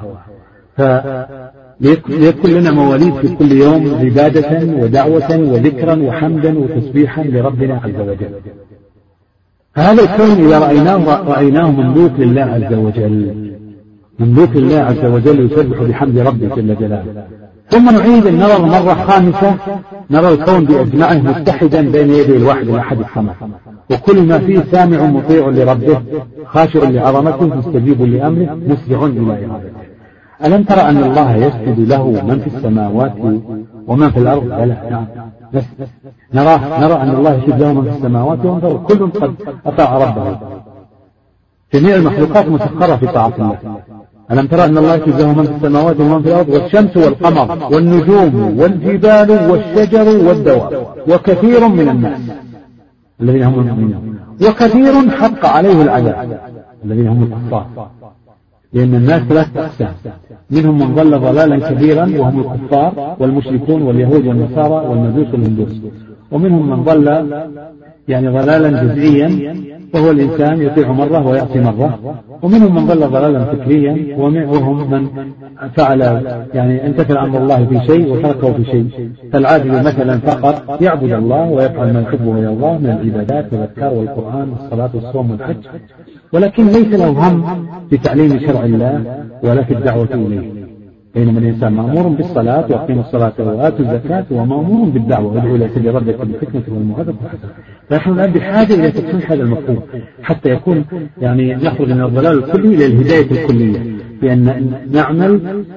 فليكن لنا مواليد في كل يوم عبادة ودعوة وذكرا وحمدا وتسبيحا لربنا عز وجل. هذا الكون إذا رأيناه رأيناه مملوك لله عز وجل، مملوك لله عز وجل يسبح بحمد ربه جل جلاله. ثم نعيد النظر مرة خامسة، نرى الكون بأجمعه متحدا بين يدي الواحد الأحد الصمد، وكل ما فيه سامع مطيع لربه، خاشع لعظمته، مستجيب لأمره، مسرع إلى إرادته. ألم ترى أن الله يسجد له من في السماوات ومن في الأرض؟ بلى نعم، بس نرى نرى أن الله يسجد له من في السماوات ومن في الأرض، كل قد أطاع ربه. جميع المخلوقات مسخرة في طاعة الله. ألم ترى أن الله يسجد له من في السماوات ومن في الأرض، والشمس والقمر والنجوم والجبال والشجر والدواب وكثير من الناس الذين هم المؤمنون، وكثير حق عليه العذاب الذين هم الكفار. لأن الناس ثلاثة أقسام، منهم من ضل ضلالا كبيرا وهم الكفار والمشركون واليهود والنصارى والمجوس والهندوس، ومنهم من ضل يعني ضلالا جزئيا وهو الإنسان يطيع مرة ويعصي مرة، ومنهم من ضل ضلالا فكريا وهم من فعل يعني امتثل أمر الله في شيء وتركه في شيء. فالعابد مثلا فقط يعبد الله ويفعل ما يحبه من الله من العبادات والأذكار والقرآن والصلاة والصوم والحج، ولكن ليس له هم بتعليم شرع الله ولا في الدعوة إليه. بينما الإنسان مأمور بالصلاة ويقيم الصلاة ويؤتي الزكاة ومأمور بالدعوة، وادعو إلى سبيل ربك بالحكمة والموعظة الحسنة. فنحن الآن بحاجة إلى تصحيح هذا المفهوم حتى يكون يعني نخرج من الضلال الكلي إلى الهداية الكلية. بأن نعمل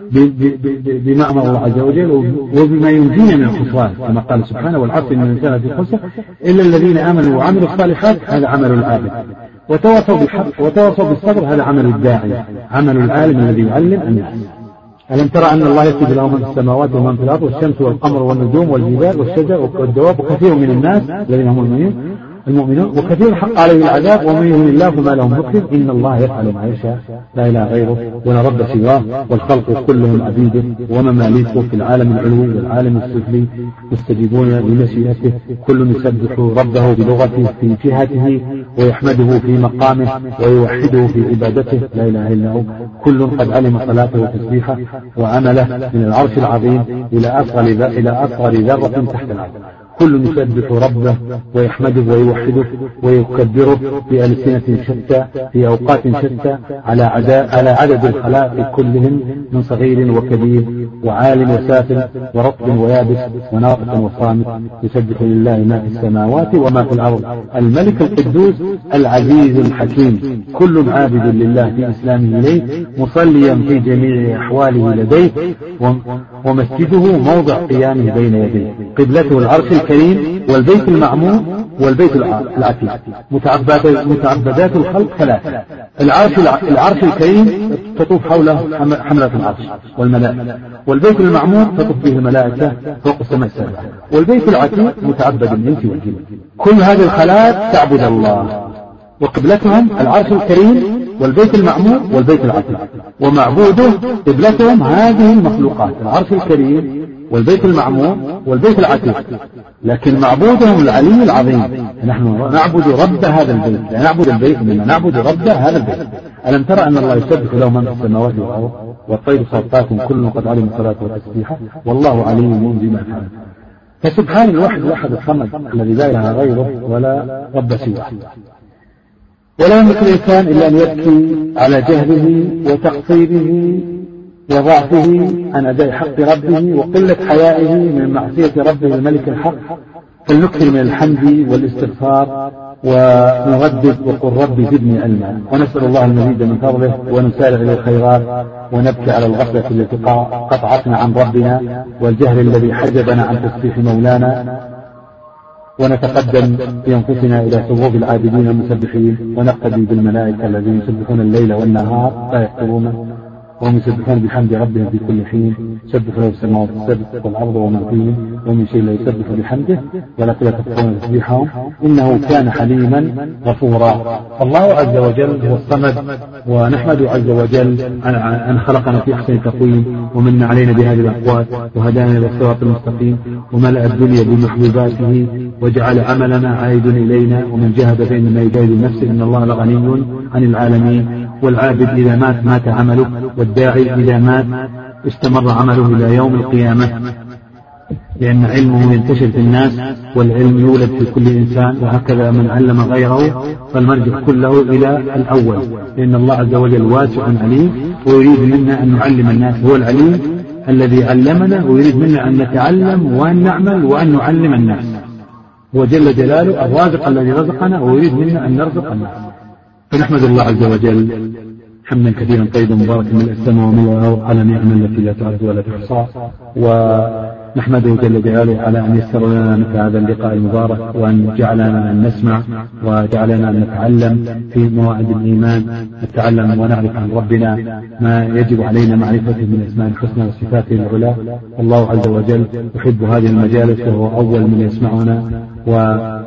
بما أمر الله عز وجل وبما ينجينا من الخسران، كما قال سبحانه والعصر إن الإنسان في خسر إلا الذين آمنوا وعملوا الصالحات، هذا عمل العابد. وتواصوا بالحق وتواصوا بالصبر، هذا عمل الداعي، عمل العالم الذي يعلم الناس. ألم ترى أن الله يسجد له من في السماوات ومن في الأرض والشمس والقمر والنجوم والجبال والشجر والدواب وكثير من الناس الذين هم المؤمنين المؤمنون وكثير حق عليه العذاب ومن يهن الله فما له مكرم إن الله يفعل ما يشاء لا إله غيره ولا رب سواه والخلق كلهم عبيده ومماليكه في العالم العلوي والعالم السفلي يستجيبون لمشيئته كل يسبح ربه بلغته في جهته ويحمده في مقامه ويوحده في عبادته لا إله إلا هو كل قد علم صلاته وتسبيحه وعمله من العرش العظيم إلى أصغر إلى أصغر ذرة تحت الأرض كل يسبح ربه ويحمده ويوحده ويكبره في ألسنة شتى في أوقات شتى على على عدد الخلائق كلهم من صغير وكبير وعالم وسافل ورطب ويابس وناطق وصامت يسبح لله ما في السماوات وما في الأرض الملك القدوس العزيز الحكيم كل عابد لله في إسلامه إليه مصليا في جميع أحواله لديه ومسجده موضع قيامه بين يديه قبلته العرش الكريم والبيت المعمور والبيت العتيق متعبدات الخلق ثلاثة العرش, العرش الكريم تطوف حوله حملة العرش والملائكة والبيت المعمور تطوف به الملائكة فوق السماء السابعة والبيت العتيق متعبد الإنس والجن كل هذه الخلائق تعبد الله وقبلتهم العرش الكريم والبيت المعمور والبيت العتيق ومعبوده قبلتهم هذه المخلوقات العرش الكريم والبيت المعمور والبيت العتيق لكن معبودهم العلي العظيم نحن نعبد رب هذا البيت لا نعبد البيت إنما نعبد رب هذا البيت ألم ترى أن الله يسبح له من في السماوات والأرض والطير صافات كل قد علم صلاة وتسبيحه والله عليم بما يفعل فسبحان الواحد الأحد الصمد الذي لا إله غيره ولا رب سواه ولا يملك الإنسان إلا أن يبكي على جهله وتقصيره وضعفه عن أداء حق ربه وقلة حيائه من معصية ربه الملك الحق فلنكثر من الحمد والاستغفار ونردد وقل ربي زدني علما ونسأل الله المزيد من فضله ونسارع إلى الخيرات ونبكي على الغفلة التي قطعتنا عن ربنا والجهل الذي حجبنا عن تسبيح مولانا ونتقدم بأنفسنا إلى صفوف العابدين المسبحين ونقتدي بالملائكة الذين يسبحون الليل والنهار لا يفترون وهم يسبحون بحمد ربهم في كل حين سبح له السماوات السبع والأرض وما فيهن ومن شيء لا يسبح بحمده ولكن لا تفقهون تسبيحهم إنه كان حليما غفورا الله عز وجل هو الصمد ونحمد عز وجل أن خلقنا في أحسن تقويم ومن علينا بهذه الأقوات وهدانا إلى الصراط المستقيم وملأ الدنيا بمحبوباته وجعل عملنا عائد إلينا ومن جاهد فإنما يجاهد نفسه إن الله لغني عن العالمين والعابد إذا مات مات عمله والداعي إذا مات استمر عمله إلى يوم القيامة لأن علمه ينتشر في الناس والعلم يولد في كل إنسان وهكذا من علم غيره فالمرجع كله إلى الأول لأن الله عز وجل واسع عليم ويريد منا أن نعلم الناس هو العليم الذي علمنا ويريد منا أن نتعلم وأن نعمل وأن نعلم الناس هو جل جلاله الرازق الذي رزقنا ويريد منا أن نرزق الناس فنحمد الله عز وجل حمدا كثيرا طيبا مباركا من السماء ومن الأرض على نعم التي لا تعد ولا تحصى ونحمده جل جلاله على أن يسر لنا مثل هذا اللقاء المبارك وأن جعلنا أن نسمع وجعلنا أن نتعلم في مواعيد الإيمان نتعلم ونعرف عن ربنا ما يجب علينا معرفته من أسماء الحسنى وصفاته العلى الله عز وجل يحب هذه المجالس وهو أول من يسمعنا و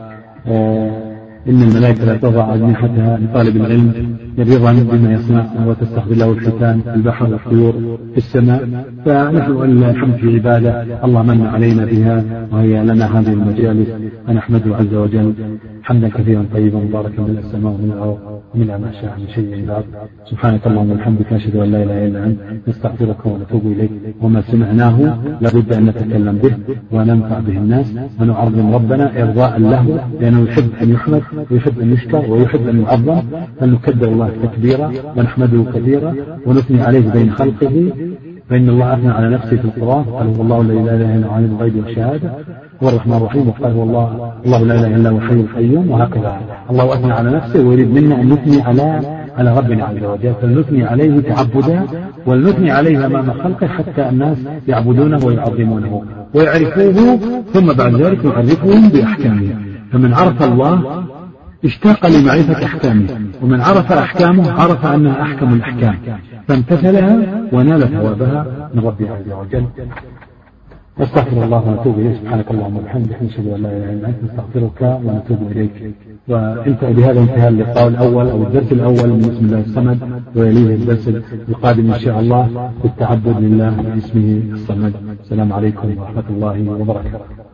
إن الملائكة لا تضع أجنحتها لطالب العلم يرضى بما يصنع وتستخدم له الحيتان في البحر والطيور في السماء فنحن ولله الحمد في عبادة الله من علينا بها وهي لنا هذه المجالس فنحمده عز وجل حمدا كثيرا طيبا مباركا من السماء ومن الأرض ومن ما شاء من شيء بعد سبحانك اللهم وبحمدك نشهد أن لا إله إلا أنت نستغفرك ونتوب إليك وما سمعناه لابد أن نتكلم به وننفع به الناس ونعظم ربنا إرضاء له لأنه يحب أن يحمد ويحب أن يشكر ويحب أن يعظم فنكبر الله تكبيرا ونحمده كثيرا ونثني عليه بين خلقه فإن الله أثنى على نفسه في القرآن قال هو الله لا إله إلا هو عالم الغيب والشهادة هو الرحمن الرحيم وقال هو الله الله لا إله إلا هو الحي القيوم وهكذا الله أثنى على نفسه ويريد منا أن نثني على على ربنا عز وجل، فلنثني عليه تعبدا ولنثني عليه أمام خلقه حتى الناس يعبدونه ويعظمونه ويعرفوه، ثم بعد ذلك نعرفهم بأحكامه. فمن عرف الله اشتاق لمعرفة أحكامه، ومن عرف أحكامه عرف أنها أحكم الأحكام فامتثلها ونال ثوابها من ربه عز وجل. نستغفر الله ونتوب إليه. سبحانك اللهم وبحمدك نشهد أن لا إله إلا أنت نستغفرك ونتوب إليك. وانتهى بهذا انتهى اللقاء الأول أو الدرس الأول من اسم الله الصمد، ويليه الدرس القادم إن شاء الله بالتعبد لله باسمه الصمد. السلام عليكم ورحمة الله وبركاته.